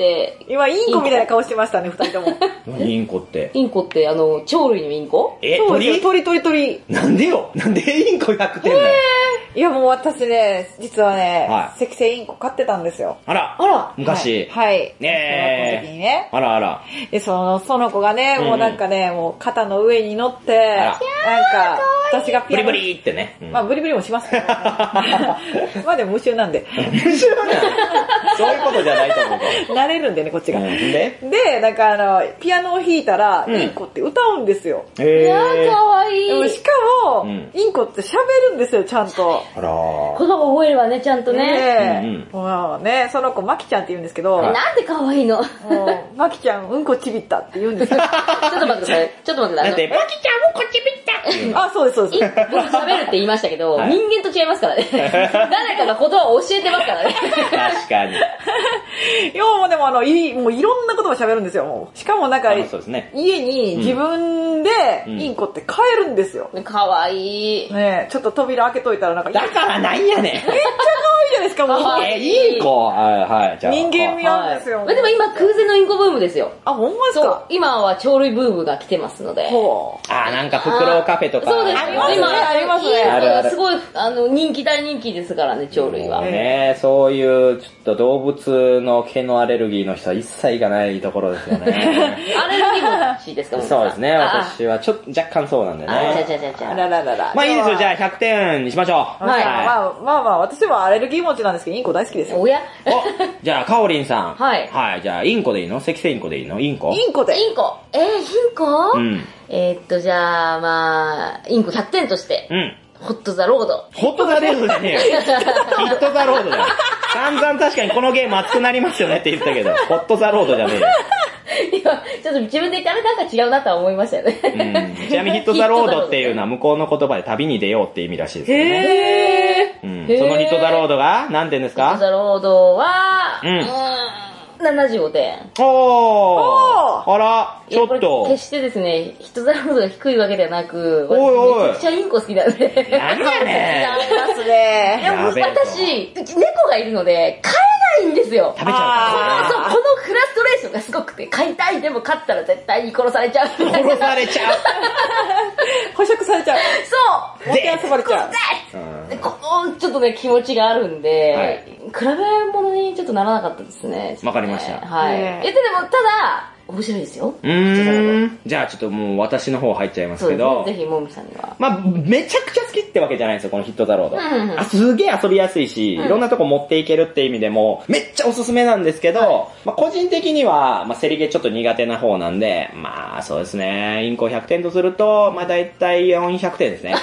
って今インコみたいな顔してましたね、二人とも。 インコって。 インコって、あの、鳥類のインコえ、 鳥鳥鳥鳥。 なんでよなんでインコひゃくてんだよ。 いやもう私ね、実はね、 はい赤星インコ飼ってたんですよ。 あら。 あら。 昔。 はい。はい、 ねえ。 その時にね。 あらあら。 で、その、その子がね、もうなんかね、もう肩の上に乗って、なんか、私がピアノ。 ブリブリってね。 まあ、ブリブリもしますけど、ね。まあでも無臭なんで。 無臭なんでそういうことじゃないと思うけど。 慣れるんでね、こっちが。 うん、でで、なんかあの、ピアノを弾いたら、インコって歌うんですよ。 へぇー。 いやー、かわいい。 でもしかも、うん、インコって喋るんですよ、ちゃんと。 あらー。 子供覚えるわね、ちゃんとね。 ねえ、うんうん、もうね、その子、マキちゃんって言うんですけど。 なんでかわいいの？ もう、マキちゃん、うんこちびったって言うんですよ。 ちょっと待ってください。ちょっと待ってください。 だって、マキちゃんうんこちびったあ、そうです、そうです。 僕喋るって言いましたけど、はい、人間と違いますからね。誰かが言葉を教えてますからね。 確かに。 いや、もうでもあの、い、もういろんな言葉喋るんですよ、もう。しかもなんか、 そうですね、 家に自分でインコって飼えるんですよ。 うん、かわいい。 ねえ、ちょっと扉開けといたらなんか、 だからなんやねん。めっちゃ可愛いじゃないですか、もう。 え、インコはい、はい、じゃあ。 人間味なんですよ。 はい、でも今、空前のインコブームですよ。 あ、ほんまですか？そう。 今は鳥類ブームが来てますので。 ほう。あ、なんか、フクロウカフェとか。 そうです。 ありますね、ありますね。 インコすごい、あの、人気、大人気ですからね、鳥類は。 ね、そういう、ちょっと動物の毛のアレルギーの人は一切がないところですよね。 アレルギー持ちですか？ そうですね、私はちょっと若干そうなんでね。 あ、じゃじゃじゃじゃ。 あらららら。 まあいいですよ、じゃあひゃくてんにしましょう。 はい。まあまあまあ、私はアレルギー持ちなんですけど、インコ大好きですよ。 おや？ お、じゃあ、かおりんさん。 はい。 はい、じゃあ、インコでいいの？赤星インコでいいの？インコ？ インコで。 インコ。えー、インコ？ うん。 えーっと、じゃあ、まあ、インコひゃくてんとして。 うん。 ホットザロード。 ホットザロードじゃねえよ。ヒットザロードだよ。散々確かにこのゲーム熱くなりますよねって言ったけど、ホットザロードじゃねえよ。 いや、ちょっと自分で言ったらなんか違うなとは思いましたよね。 うん。ちなみにヒットザロードっていうのは向こうの言葉で旅に出ようって意味らしいですよね。 へー。うん。そのヒットザロードが何点ですか？ ヒットザロードは、 うん。 ななじゅうごてん。 おー。あら、ちょっと。 決してですね、ヒットザロードが低いわけではなく、 おいおい。 めちゃくちゃインコ好きなんで。 なんやねん。 ありますね。 でも私、うち猫がいるので、飼えないんですよ。 食べちゃうから。そう、このフラストレーションがすごくて、飼いたい。でも飼ったら絶対に殺されちゃう。 殺されちゃう。 捕食されちゃう。 そう。 持って遊ばれちゃう。 でこのちょっとね気持ちがあるんで、はい、比べ物にちょっとならなかったですね。 わかりました。 はい。え、でもただ面白いですよ。 うーん。じゃあちょっともう私の方入っちゃいますけど。 そうですね、ぜひもみさんには。 まあめちゃくちゃ好きってわけじゃないんですよ、このヒットザロード。 うんうん、 あ、すげえ遊びやすいし、うん、いろんなとこ持っていけるって意味でもめっちゃおすすめなんですけど、はい、まあ個人的にはまあセリゲちょっと苦手な方なんで、まあそうですね、インコひゃくてんとするとまあだいたいよんひゃくてんですね。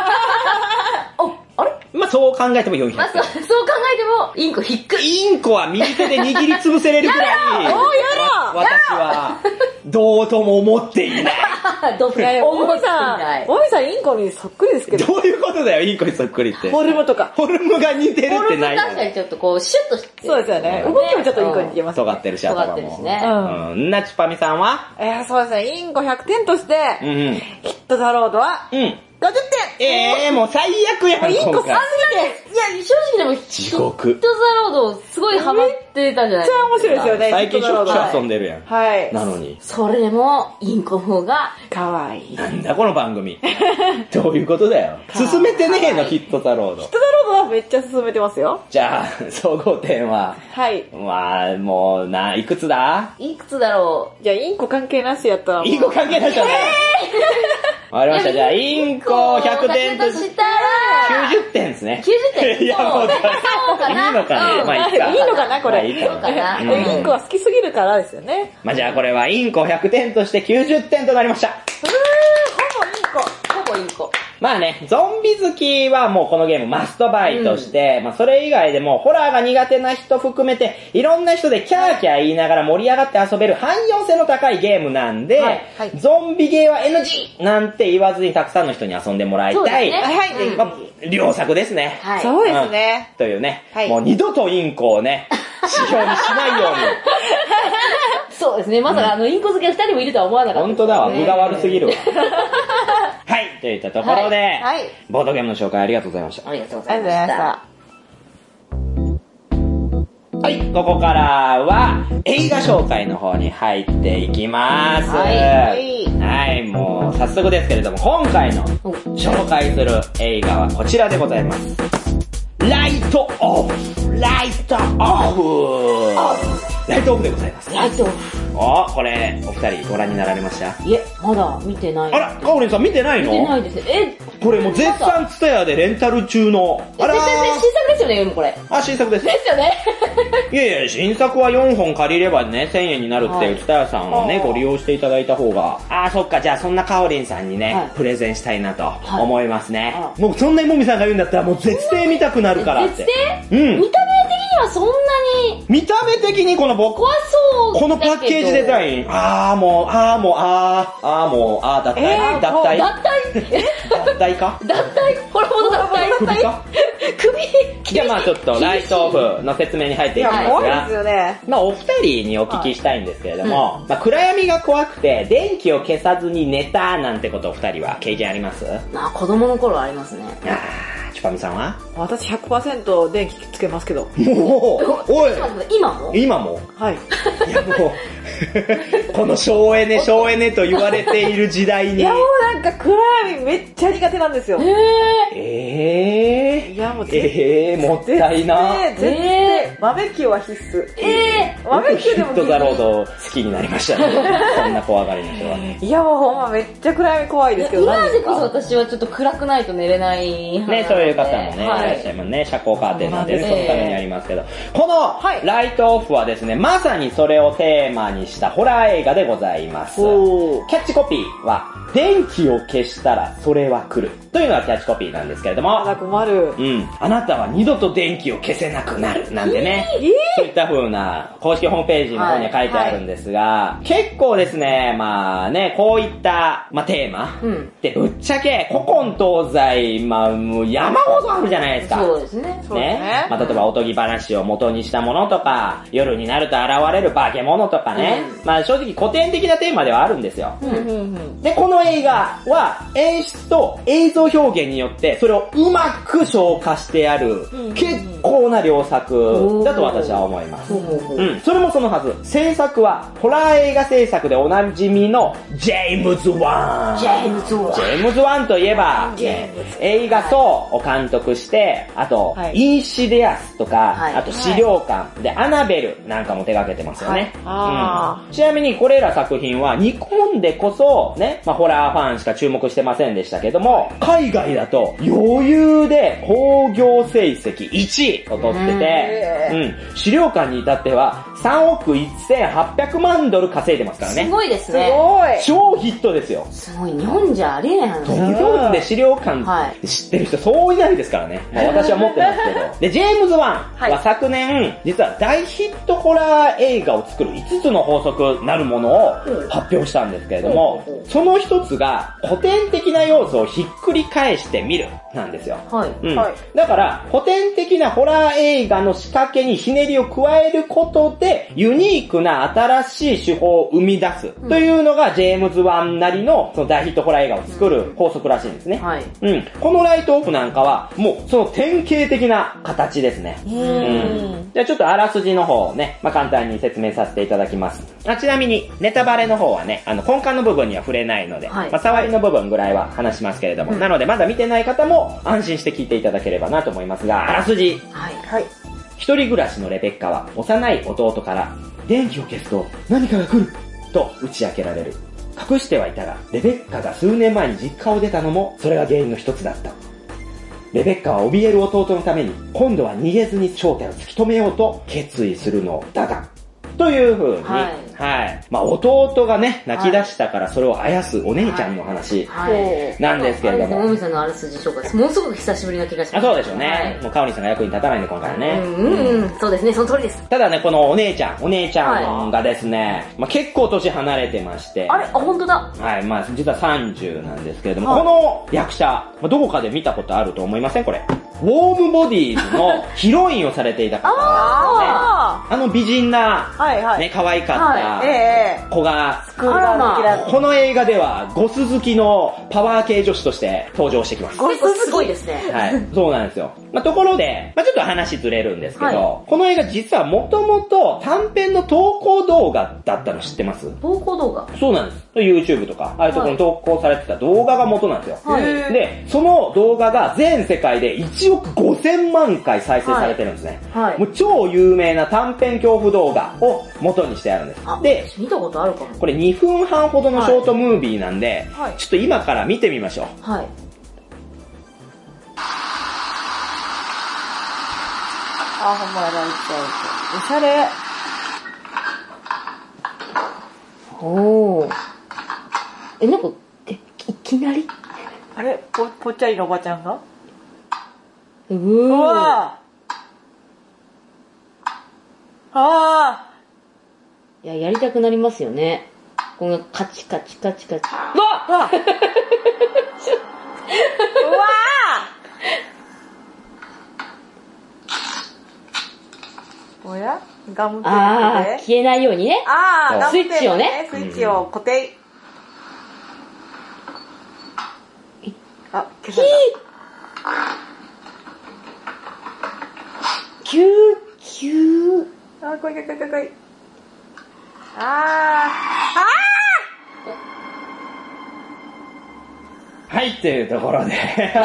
あれまあそう考えてもよんひゃくてん。 まあ、そう、そう考えても、インコ引く。 インコは右手で握りつぶせれるくらい、 おやだ私は、どうとも思っていない。 どうすか思っていない。もみさん、インコにそっくりですけど。 どういうことだよ、インコにそっくりって。 フォルムとか。 フォルムが似てるってない。 確かにちょっとこう、シュッとして。 そうですよね。動きもちょっとインコに似てます。 尖ってるし、頭も。 尖ってるしね。 うん。なちぱみさんはえー、そうですね、インコひゃくてんとして、 うんうん。 ヒットザロードは、 うん。 ごじゅってん。 ええー、もう最悪やん。 インコさんにてん。いや、 正直でも、 地獄。 ヒットザロード、すごいハマってたじゃないですか。 めっちゃ面白いですよね、 最近しょっちゅう遊んでるやん。 はい。 なのに。 それでも、インコの方が、 かわいい。 なんだこの番組。どういうことだよ。進めてねえの、ヒットザロード。 ヒットザロードはめっちゃ進めてますよ。 じゃあ、総合点は。 はい。 まあ、もう、な、いくつだいくつだろう。じゃあ、インコ関係なしやったら。 インコ関係なしだね。わかりました。じゃあ、インコひゃくてんとしたら、きゅうじゅってんですね。 きゅうじゅってん。 いや、もう、そうかな。いいのかな。まあ、いいか。 いいのかな、これ。 いいのかな。 インコは好きすぎるからですよね。 まあ、じゃあ、これはインコひゃくてんとしてきゅうじゅってんとなりました。 うー、ほぼインコ。 ほぼインコ。 まあね、ゾンビ好きはもうこのゲームマストバイとして、うん、まあそれ以外でもホラーが苦手な人含めて、いろんな人でキャーキャー言いながら盛り上がって遊べる汎用性の高いゲームなんで、はいはい、ゾンビゲーは エヌジー なんて言わずにたくさんの人に遊んでもらいたい。 ね、はい、 まあ、良作ですね。 はい、そうですね、 うん。というね、 はい、 もう二度とインコをね、指標にしないように。 そうですね、まさかあのインコ好きがふたりもいるとは思わなかった、ね。 本当だわ、分が悪すぎるわ。はい、といったところで、はいはい、ボードゲームの紹介ありがとうございました。 ありがとうございました。 はい、ここからは映画紹介の方に入っていきます。はい。はい、もう早速ですけれども、今回の紹介する映画はこちらでございます。ライトオフライトオフライトオフでございます。 ライトオフ。 お、これ、お二人ご覧になられました？ いえ、まだ見てない。 あら、かおりんさん見てないの？ 見てないです。え、 これもう絶賛ツタヤでレンタル中の。 あらー。新作ですよね、これ。 あ、新作です。 ですよね。 いやいや、新作はよんほん借りればね、せんえんになるっていうツタヤさんをね、ご利用していただいた方が。あー、そっか、じゃあそんなかおりんさんにね、はい、プレゼンしたいなと思いますね。はい、もうそんなにもみさんが言うんだったらもう絶対見たくなるからって。 絶対？うん。見た目的にはそんなに。 見た目的にこの僕、 怖そう。 このパッケージデザイン。あーもう、あーもう、あー、あーもう、あー、脱退、 えー、 脱退脱退脱退か脱退ホラボド脱退首か首じゃあまあちょっとライトオフの説明に入っていきますが、 怖いですよね。 まあお二人にお聞きしたいんですけれども、はい、まあ暗闇が怖くて電気を消さずに寝たなんてことお二人は経験あります？ まあ子供の頃はありますね。 あー、チュパミさんは？ 私 ひゃくパーセント 電気つけますけど。 もう、おい今も今もはい。 いやもう、この省エネ省エネと言われている時代に。 いやもうなんか暗闇めっちゃ苦手なんですよ。 えー、 えー。 いやもうえー、もったいな。 絶対、えー、豆球は必須。 えー、豆球でもヒットザロード好きになりましたね。そんな怖がりの人は。 いやもうほんまめっちゃ暗闇怖いですけど。 今でこそ私はちょっと暗くないと寝れない。 ね、そういう方もね、はい、いらっしゃいますね。遮光カーテンなんで、そのためにありますけど。このライトオフはですね、まさにそれをテーマにしたホラー映画でございます。キャッチコピーは、電気を消したらそれは来る。というのがキャッチコピーなんですけれども。 あら困る。 うん。あなたは二度と電気を消せなくなる。なんてね。えー、そういった風な公式ホームページの方には書いてあるんですが、はいはい、結構ですね、まあね、こういった、まあテーマ、うん、でぶっちゃけ古今東西、まあもう山ほどあるじゃないですか。 そうですね。 ね。ね、まあ例えばおとぎ話を元にしたものとか、夜になると現れる化け物とかね。うん、まあ正直古典的なテーマではあるんですよ。うんうんうん、で、この映画は演出と映像表現によってそれをうまく消化してある、うん、結構な良作だと私は思います。うん。それもそのはず。制作はホラー映画制作でおなじみのジェームズ・ワン。 ジェームズ・ワン。 ジェームズ・ワンといえば、ね、映画とを監督して、あと、はい、インシデアスとか、はい、あと資料館、で、アナベルなんかも手掛けてますよね。はい、うん。ちなみにこれら作品は日本でこそ、ね、まあホラーファンしか注目してませんでしたけども、海外だと余裕で興行成績いちいを取ってて、うん。資料館に至ってはさんおくせんはっぴゃくまんドル稼いでますからね。 すごいですね。 すごい。 超ヒットですよ。 すごい。日本じゃありえない話。 日本で資料館知ってる人そういないですからね。まあ私は持ってますけど。で、ジェームズ・ワンは昨年、実は大ヒットホラー映画を作るいつつの法則なるものを発表したんですけれども、その一つが古典的な要素をひっくり返してみるなんですよ。はい。うん。はい、だから、古典的なホラー映画の仕掛けにひねりを加えることで、ユニークな新しい手法を生み出すというのが、ジェームズ・ワンなりのその大ヒットホラー映画を作る法則らしいんですね。はい。うん。このライトオフなんかは、もうその典型的な形ですね。うん。じゃあちょっとあらすじの方をね、まあ、簡単に説明させていただきます。あ、ちなみに、ネタバレの方はね、あの、根幹の部分には触れないので、はい、まあ、触りの部分ぐらいは話しますけれども、うん、なのでまだ見てない方も安心して聞いていただければなと思いますが、あらすじ。はい。はい。一人暮らしのレベッカは、幼い弟から、電気を消すと何かが来ると打ち明けられる。隠してはいたが、レベッカが数年前に実家を出たのも、それが原因の一つだった。レベッカは怯える弟のために、今度は逃げずに正体を突き止めようと決意するのだが、という風に、はい。はい。まあ、弟がね、泣き出したからそれをあやすお姉ちゃんの話なんですけれども。 もみさんのあらすじ紹介、ものすごく久しぶりな気がします。 あ、そうでしょうね。はい、もう、かおりさんが役に立たないんで、今回はね。 うん、うん、うん。そうですね、その通りです。 ただね、このお姉ちゃん、お姉ちゃんがですね、はい、まあ、結構年離れてまして。 あれあ、本当だ。 はい、まあ、実はさんじゅうなんですけれども、はい、この役者、まあ、どこかで見たことあると思いませんこれ。ウォームボディーズのヒロインをされていた方、ね。あああの美人な、 はいはい。 ね、可愛かはいったええ子が、 スクールガール的な。 この映画ではゴス好きのパワー系女子として登場してきます。 結構すごいですね。 はい。そうなんですよ。まあ、ところで、まあ、ちょっと話ずれるんですけど、 はこの映画実はもともと短編の投稿動画だったの知ってます？ 投稿動画そうなんです。YouTube とか、ああいうところに投稿されてた動画が元なんですよ。 はい。 で、その動画が全世界でいちおくごせんまんかい再生されてるんですね。 はい。 もう超有名な短編恐怖動画を元にしてあるんです。で、 見たことあるかも。 これにふんはんほどのショートムービーなんで、 はい、 ちょっと今から見てみましょう。 はい。 あ、ほんまやられちゃう。おしゃれ。 おー。え、なんか、え、いきなりあれぽ、ぽっちゃりのおばちゃんがううー。 わぁあいや、やりたくなりますよね。このカチカチカチカチ。 ーうわうわうわぁおやガムテーあー、 プで消えないようにね。 あー、ガムテープでスイッチをねスイッチを固定。あ、消されキュー、キュー。 た。あー、来い来い来い来い来い。あー、あはい、っていうところで。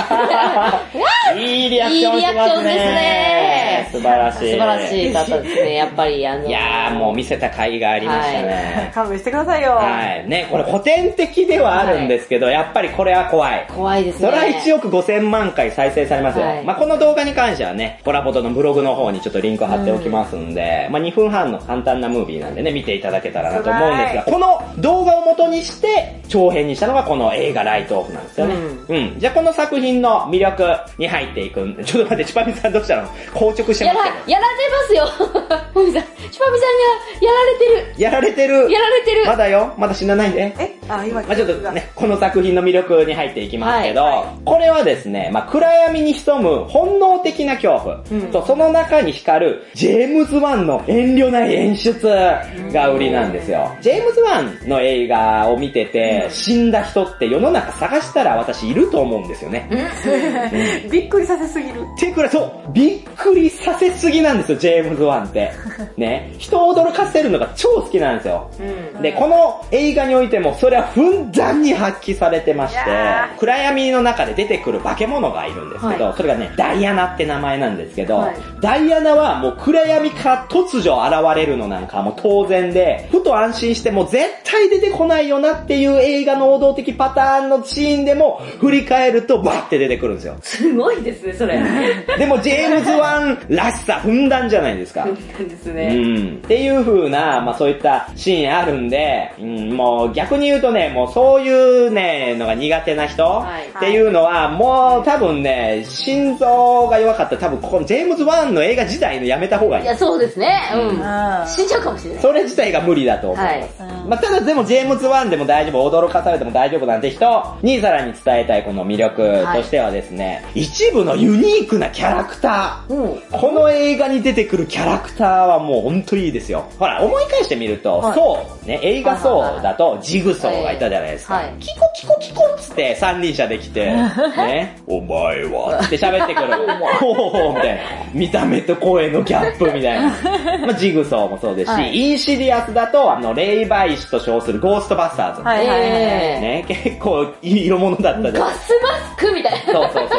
いいリアクションしますね。 いいリアクションですね。 素晴らしい。 素晴らしい方ですね。やっぱりあのー。 いやーもう見せた甲斐がありましたね。 ー勘弁してくださいよ。 はい。ね、これ古典的ではあるんですけど、はい、やっぱりこれは怖い。 怖いですね。 それはいちおくごせんまんかい再生されますよ。はい、まあこの動画に関してはね、コラボとのブログの方にちょっとリンク貼っておきますんで、うん、まあにふんはんの簡単なムービーなんでね、見ていただけたらなと思うんですが、この動画を元にして長編にしたのがこの映画ライトオフなんですよね。うん。うん、じゃあこの作品の魅力に入っていくんで、ちょっと待って、チュパミさんどうしたの？硬直してますけど。 やら、やられますよ。もみさん、チュパミさんがやられてる。 やられてる。 やられてる。 まだよ。まだ死なないんで。 えあ、今、 まあちょっとね、この作品の魅力に入っていきますけど、 はいはい、 これはですね、まあ暗闇に潜む本能的な恐怖、うん、とその中に光るジェームズ・ワンの遠慮ない演出が売りなんですよ。ジェームズ・ワンの映画を見てて、うん、死んだ人って世の中探したら私いると思うんですよね。 うん、びっくりさせすぎる。 ってくらい、そう、びっくりさせすぎなんですよ、ジェームズ・ワンって。ね、人を驚かせるのが超好きなんですよ。うん、で、この映画においてもそれはふんだんに発揮されてまして、暗闇の中で出てくる化け物がいるんですけど、はい、それがね、ダイアナって名前なんですけど、はい、ダイアナはもう暗闇から突如現れるのなんかもう当然で、ふと安心してもう絶対出てこないよなっていう映画の王道的パターンのシーンでも振り返るとバッて出てくるんですよ。 すごいですね、それ。 でもジェームズ・ワンらしさふんだんじゃないですか。 ふんだんですね。 うん。っていう風な、まあそういったシーンあるんで、うん、もう逆に言うとね、もうそういうね、のが苦手な人っていうのは、もう多分ね、心臓が弱かったら多分このジェームズ・ワンの映画自体のやめた方がいい。 いや、そうですね。うん。死んじゃうかもしれない。 それ自体が無理だと思います。はい、まあただでもジェームズ・ワンでも大丈夫、驚かされても大丈夫なんて人にさらに伝えたいこの魅力としてはですね、はい、一部のユニークなキャラクター、うん、この映画に出てくるキャラクターはもう本当にいいですよ。ほら、思い返してみると、はい、そう、ね、映画そうだとジグソーがいたじゃないですか。はい、キコキコキコっつって三輪車で来て、ね、お前はって喋ってくる。おーみたいな。見た目と声のギャップみたいな。まあ、ジグソーもそうですし、はい、インシディアスだと、あの、霊媒師と称するゴーストバスターズ。 はいはいはい、 ね、結構いい色物だったじゃん。 ガスマスクみたいな。 そうそうそう。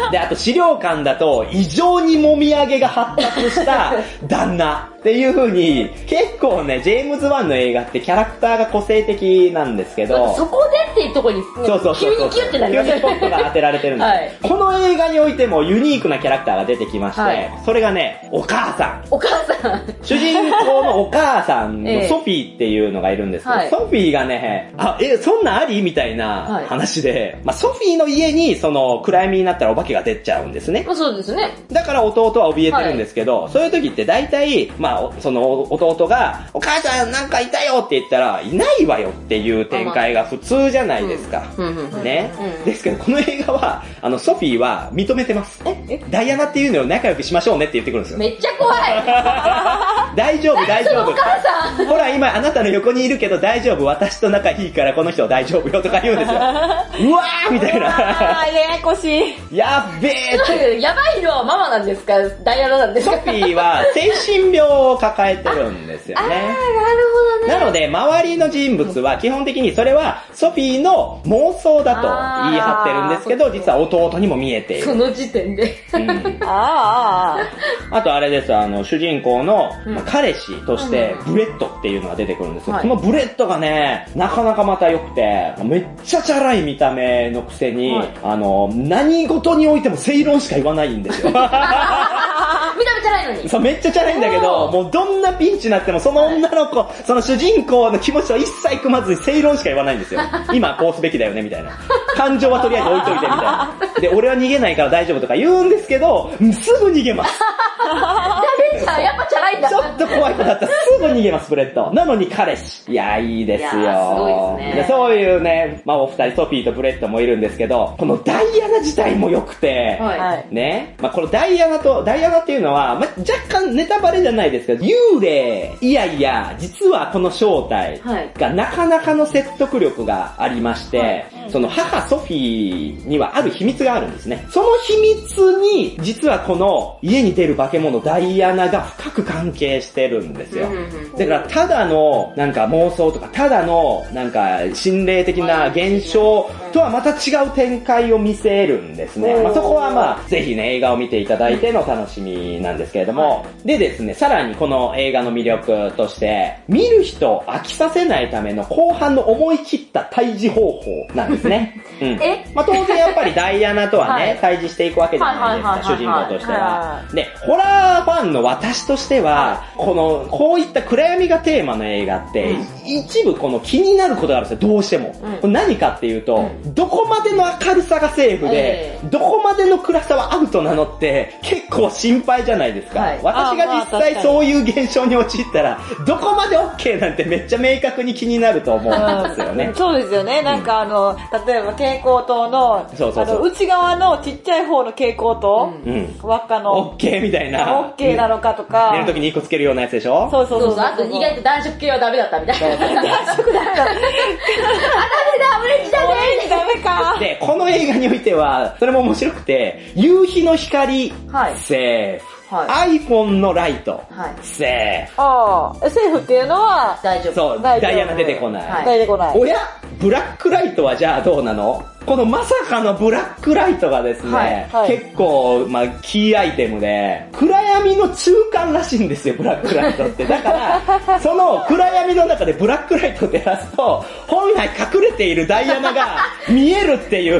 で、あと資料館だと、異常にもみあげが発達した旦那。っていう風に、結構ね、ジェームズ・ワンの映画ってキャラクターが個性的なんですけど、 そこでっていうところに、 そうそうそうそう急にキュッてなりますね。 急にポットが当てられてるんです、はい、この映画においてもユニークなキャラクターが出てきまして、はい、それがね、お母さん。 お母さん。 主人公のお母さんのソフィーっていうのがいるんですけど、ええ、ソフィーがね、あ、え、そんなんありみたいな話で、はい、まあ、ソフィーの家にその暗闇になったらお化けが出ちゃうんですね。 まあ、そうですね。 だから弟は怯えてるんですけど、はい、そういう時って大体、ままあ、その弟が、お母さんなんかいたよって言ったら、いないわよっていう展開が普通じゃないですか。ね。ですけど、この映画は、あの、ソフィーは認めてます。ダイアナっていうのを仲良くしましょうねって言ってくるんですよ。 めっちゃ怖い大丈夫、大丈夫。 お母さんほら、今あなたの横にいるけど大丈夫。私と仲いいからこの人は大丈夫よとか言うんですよ。うわーみたいな。 あー、ややこしい。 やっべーって。 やばいのはママなんですかダイアナなんですかソフィーは精神病を抱えてるんですよね。 あー、なるほどね。 なので、周りの人物は基本的にそれはソフィーの妄想だと言い張ってるんですけど、実は弟にも見えている。 その時点で。 うん、 ああとあれです、あの、主人公の彼氏としてブレッドっていうのが出てくるんですよ。このブレッドがね、なかなかまた良くて、めっちゃチャラい見た目のくせに、はい、あの、何事においても正論しか言わないんですよ。 見た目チャラいのに。 そう、めっちゃチャラいんだけど、もうどんなピンチになってもその女の子、その主人公の気持ちを一切組まずに正論しか言わないんですよ。今こうすべきだよね、みたいな。感情はとりあえず置いといて、みたいな。で、俺は逃げないから大丈夫とか言うんですけど、すぐ逃げます。 ダメじゃん、やっぱチャラいんだ。 ちょっと怖い子だったらすぐ逃げます、ブレッド。なのに彼氏。いや、いいですよ。 いや、すごいですね。 でそういうね、まあお二人、ソフィーとブレッドもいるんですけど、このダイアナ自体も良くて、はい、ね、まあこのダイアナと、ダイアナっていうのは、まあ若干ネタバレじゃないですけど、幽霊、いやいや、実はこの正体がなかなかの説得力がありまして、はい、その母ソフィーにはある秘密があるんですね。その秘密に、実はこの家に出る化け物ダイアナが深く関係してるんですよ。だからただのなんか妄想とか、ただのなんか心霊的な現象とはまた違う展開を見せるんですね。まあ、そこはまあ、ぜひね、映画を見ていただいての楽しみなんですけれども、でですね、さらにこの映画の魅力として、見る人を飽きさせないための後半の思い切った退治方法なんですね。うん。えまあ、当然やっぱりダイアナとはね、はい、対峙していくわけじゃないですか、主人公としては。で、ホラーファンの私としては、この、こういった暗闇がテーマの映画って、うん、一部この気になることがあるんですよ、どうしても。うん、何かっていうと、うん、どこまでの明るさがセーフで、えー、どこまでの暗さはアウトなのって結構心配じゃないですか。はい、私が実際そういう現象に陥ったら、どこまで OK なんてめっちゃ明確に気になると思うんですよね。 そうですよね。なんかあの、例えば蛍光灯の、そうそうそう、あの内側のちっちゃい方の蛍光灯、うん、輪っかの。 OK みたいな。 OK なのかとか。 寝るときにいっこつけるようなやつでしょ。 そうそうそうそう。 あと意外と暖色系はダメだったみたいな。 暖色ダメだ。あ、ダメだ、オレンジダメ。オレンジダメか。 で、この映画においては、それも面白くて、夕日の光、はい、セーフ。はい、iPhone のライト、はい、セーフ。 ああ、セーフっていうのは大丈夫。 そう、ダイアナ出てこない。 はい、出てこない。 おやブラックライトはじゃあどうなの？このまさかのブラックライトがですね、はいはい、結構、まあ、キーアイテムで、暗闇の中間らしいんですよ、ブラックライトって。だから、その暗闇の中でブラックライトを照らすと、本来隠れているダイアナが見えるっていう。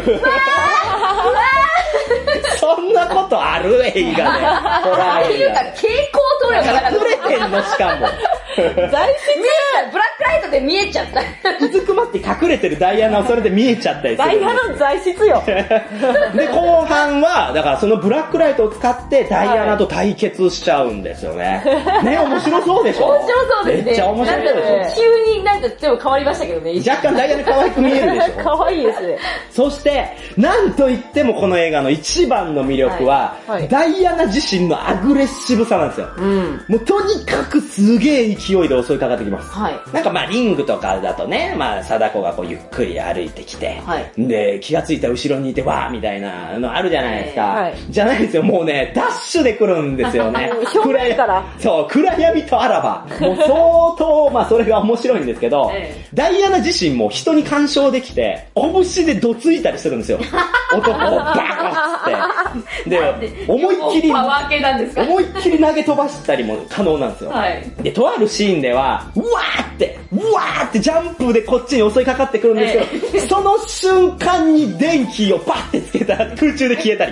そんなことある映画で。ホラー映画で。っていうか、 蛍光灯よか隠れてんのしかも。 大見えた、ブラックライトで見えちゃった。 うずくまって隠れてるダイアナをそれで見えちゃったりする。 ダイアナの材質よ。 で、後半は、だからそのブラックライトを使ってダイアナと対決しちゃうんですよね。ね、面白そうでしょ？ 面白そうですね。 めっちゃ面白いでしょ。急になんかでも変わりましたけどね。 若干ダイアナ可愛く見えるでしょ。 可愛いですね。 そして、なんといってもこの映画の一番の魅力は、はいはい、ダイアナ自身のアグレッシブさなんですよ。うん、もうとにかくすげえ勢いで襲いかかってきます。はい、なんかまあリングとかだとね、まあ貞子がこうゆっくり歩いてきて、はい、で気がついた後ろにいてわーみたいなのあるじゃないですか。はい、じゃないですよ、もうね、ダッシュで来るんですよね。 暗闇から。 そう、暗闇とあらば。もう相当、まあそれが面白いんですけど、ええ、ダイアナ自身も人に干渉できて、拳でどついたりするんですよ。男をバーンって。で、思いっきり、 パワー系なんですか？ 思いっきり投げ飛ばしたりも可能なんですよ。はい、で、とあるシーンでは、うわーって、うわーってジャンプでこっちに襲いかかってくるんですけど、ええ、その瞬間に電気をバッてつけたら空中で消えたり。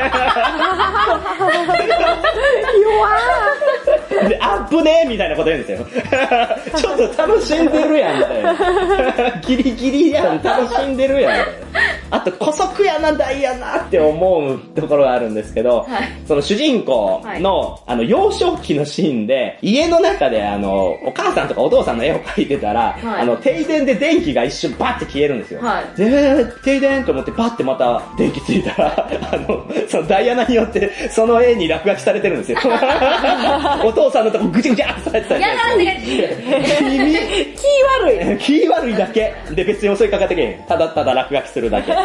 弱ーで、アップねーみたいなこと言うんですよ。ちょっと楽しんでるやんみたいな。ギリギリやん、楽しんでるやんみたいな。 あと、古速やな、ダイアナって思うところがあるんですけど、はい、その主人公の、はい、あの、幼少期のシーンで、家の中で、あの、お母さんとかお父さんの絵を描いてたら、はい、あの、停電で電気が一瞬バッて消えるんですよ。はい、で、停電と思ってパッてまた電気ついたら、あの、そのダイアナによって、その絵に落書きされてるんですよ。お父さんのとこぐちゃぐちゃってされてたり。 やだね気悪い。 気悪いだけ。で、別に襲いかかってけへん。ただただ落書きするだけ。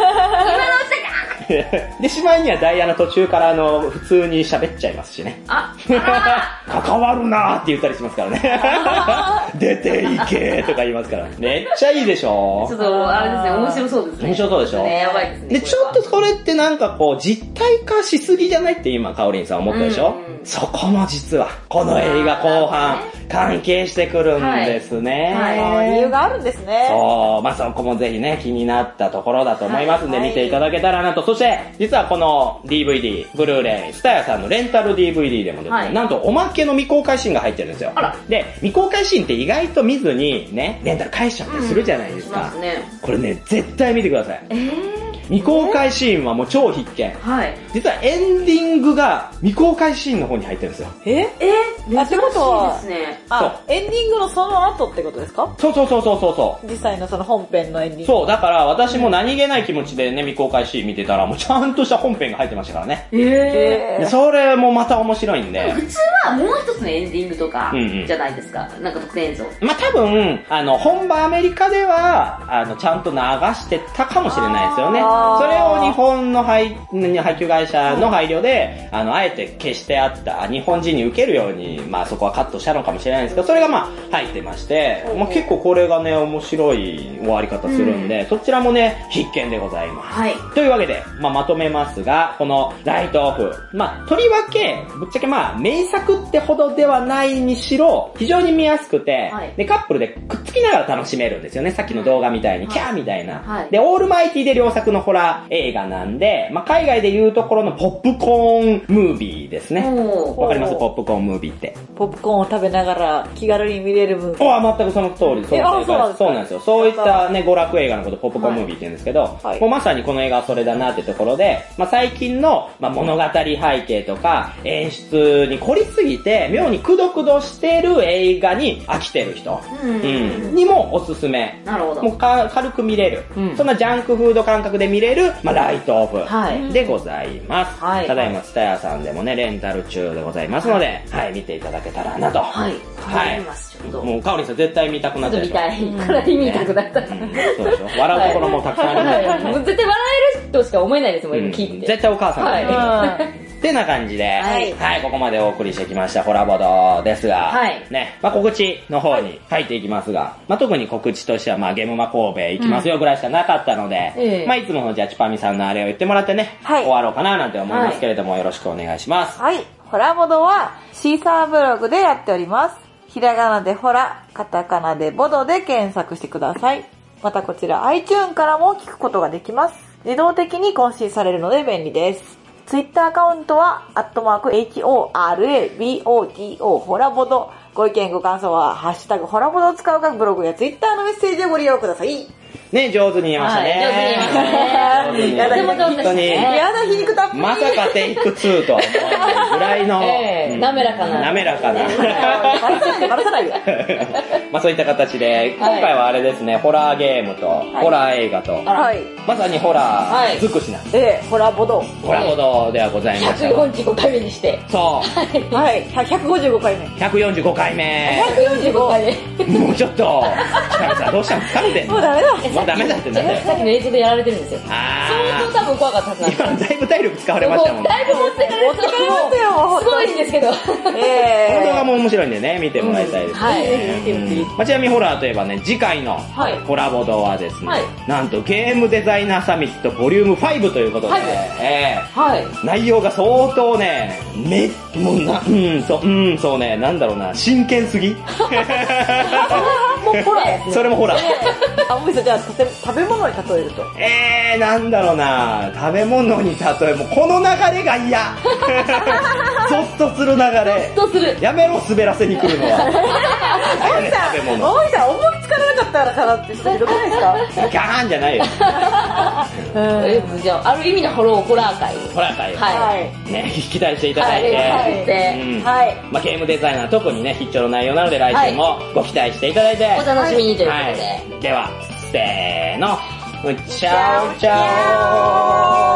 で、しまいにはダイアナ途中からあの、普通に喋っちゃいますしね。 あ、 関わるなーって言ったりしますからね。出ていけーとか言いますから。めっちゃいいでしょ。 ちょっと、あれですね、面白そうですね。 面白そうでしょ。 ね、やばいですね。 で、ちょっとそれってなんかこう、実体化しすぎじゃないって今、カオリンさん思ったでしょ、うんうん、そこも実は、この映画後半、関係してくるんですね。 はい。はい、理由があるんですね。 そう、まあ、そこもぜひね、気になったところだと思いますんで、はい、見ていただけたらなと。そして、実はこの ディーブイディー、ブルーレイ、スタヤさんのレンタル ディーブイディー でもですね、はい、なんとおまけの未公開シーンが入ってるんですよ。あら。で、未公開シーンって意外と見ずにね、レンタル返しちゃったりするじゃないですか。うん、ね、これね、絶対見てください。えー未公開シーンはもう超必見。はい。実はエンディングが未公開シーンの方に入ってるんですよ。 ええあ、ってことは、 ですね。 あ、エンディングのその後ってことですか？ そうそうそうそうそう。 実際のその本編のエンディング。 そう、だから私も何気ない気持ちでね、未公開シーン見てたら、もうちゃんとした本編が入ってましたからね。ええー。それもまた面白いんで。 普通はもう一つのエンディングとか、じゃないですか。うんうん、なんか特典映像。 まあ多分、あの、本場アメリカでは、あの、ちゃんと流してたかもしれないですよね。それを日本の配、配給会社の配慮で、あの、あえて消してあった、日本人に受けるように、まあそこはカットしたのかもしれないんですけど、それがまあ入ってまして、まあ結構これがね、面白い終わり方するんで、うん、そちらもね、必見でございます。はい。というわけで、まあまとめますが、このライトオフ、まあとりわけ、ぶっちゃけまあ名作ってほどではないにしろ、非常に見やすくて、はい、で、カップルでくっつきながら楽しめるんですよね。さっきの動画みたいに、キャーみたいな。はい、で、オールマイティで良作のホラー映画なんで、まあ、海外で言うところのポップコーンムービーですね。わかります？ポップコーンムービーって。 ポップコーンを食べながら気軽に見れるムービー。 あ、全くその通り。そうなんです。そうなんですよ。そういったね、娯楽映画のことをポップコーンムービーって言うんですけど、はい、もうまさにこの映画はそれだなってところで、まあ、最近の、まあ、物語背景とか演出に凝りすぎて、妙にくどくどしてる映画に飽きてる人、うんうん、にもおすすめ。なるほど。もうか軽く見れる、うん。そんなジャンクフード感覚で見れる、まあ、ライトオフ。はいでございます。はい、ただいまスタヤさんでもね、レンタル中でございますので、はい、はい、見ていただけたらなと。はい。はい。もう、かおりんさん絶対見たくなったでしょ。 見たい。かなり見たくなった。うん、 そうでしょ。笑うところもたくさんありますからね。 もう絶対笑えるとしか思えないですもん、今聞いてて。 絶対お母さんだね。ってな感じで、はい、はい、ここまでお送りしてきましたホラボドですが、はい、ね、まあ告知の方に入っていきますが、まあ特に告知としてはまあゲームマ神戸行きますよぐらいしかなかったので、うん、まあいつものじゃあチパミさんのあれを言ってもらってね、はい、終わろうかななんて思いますけれども、はい、よろしくお願いします。 はい、ホラボドはシーサーブログでやっております。ひらがなでホラ、カタカナでボドで検索してください。またこちら iTunes からも聞くことができます。自動的に更新されるので便利です。ツイッターアカウントは、アットマーク、エイチオーアールエービーオーディーオー、ホラボド。ご意見ご感想は、ハッシュタグ、ホラボドを使うか、ブログやツイッターのメッセージをご利用ください。 ね、上手に言いましたね。はい、上手に言いましたね。 やだ、本当に。やだ、皮肉たっぷり。 まさかテイクツーとは思わないぐらいの、 えーうん、滑らかな。 滑らかな。 バラさないよ。 まあそういった形で、今回はあれですね、ホラーゲームと、ホラー映画と、はい、まさにホラー尽くしなんです。 ええ、ホラボド。 ホラボドではございました。 ひゃくよんじゅうごかいめにして。 そう。 はい。ひゃくごじゅうごかいめ。 ひゃくよんじゅうごかいめ。 ひゃくよんじゅうごかいめ。 もうちょっと、力さんどうしたの疲れてんの？ もうダメだ。 もうダメだってなって。 さっきの映像でやられてるんですよ。相当多分怖かったはずなんです。 今だいぶ体力使われましたもんね。 だいぶ持ってかれてた。すごいんですけど。 ええ。この動画も面白いんでね、見てもらいたいですね。はい。ちなみにホラーといえばね、次回のホラボドはですね、なんとゲームデザイナーサミットボリュームファイブということで、ええ。はい。内容が相当ね、め、もうな、うん、そう、うん、そうね、なんだろうな、真剣すぎ。もうホラーですね。 それもホラー。 あ、もう一度じゃあ、食べ物に例えると。 えー、なんだろうな、食べ物に例え、もうこの流れが嫌。ゾッとする流れ。 ゾッとする。 やめろ、滑らせに来るのは。 大井さん、大井さん思いつかなかったたらかなってちょっとひどくないですか？ ガーンじゃないよ。 えじゃあ、ある意味のホローホラー会。 ホラー会を。 はい。ね、期待していただいて。 はい。 はい。 まあゲームデザイナー特にね、必聴の内容なので来週もご期待していただいて。 お楽しみにということで。 では、せーの。チャオチャオ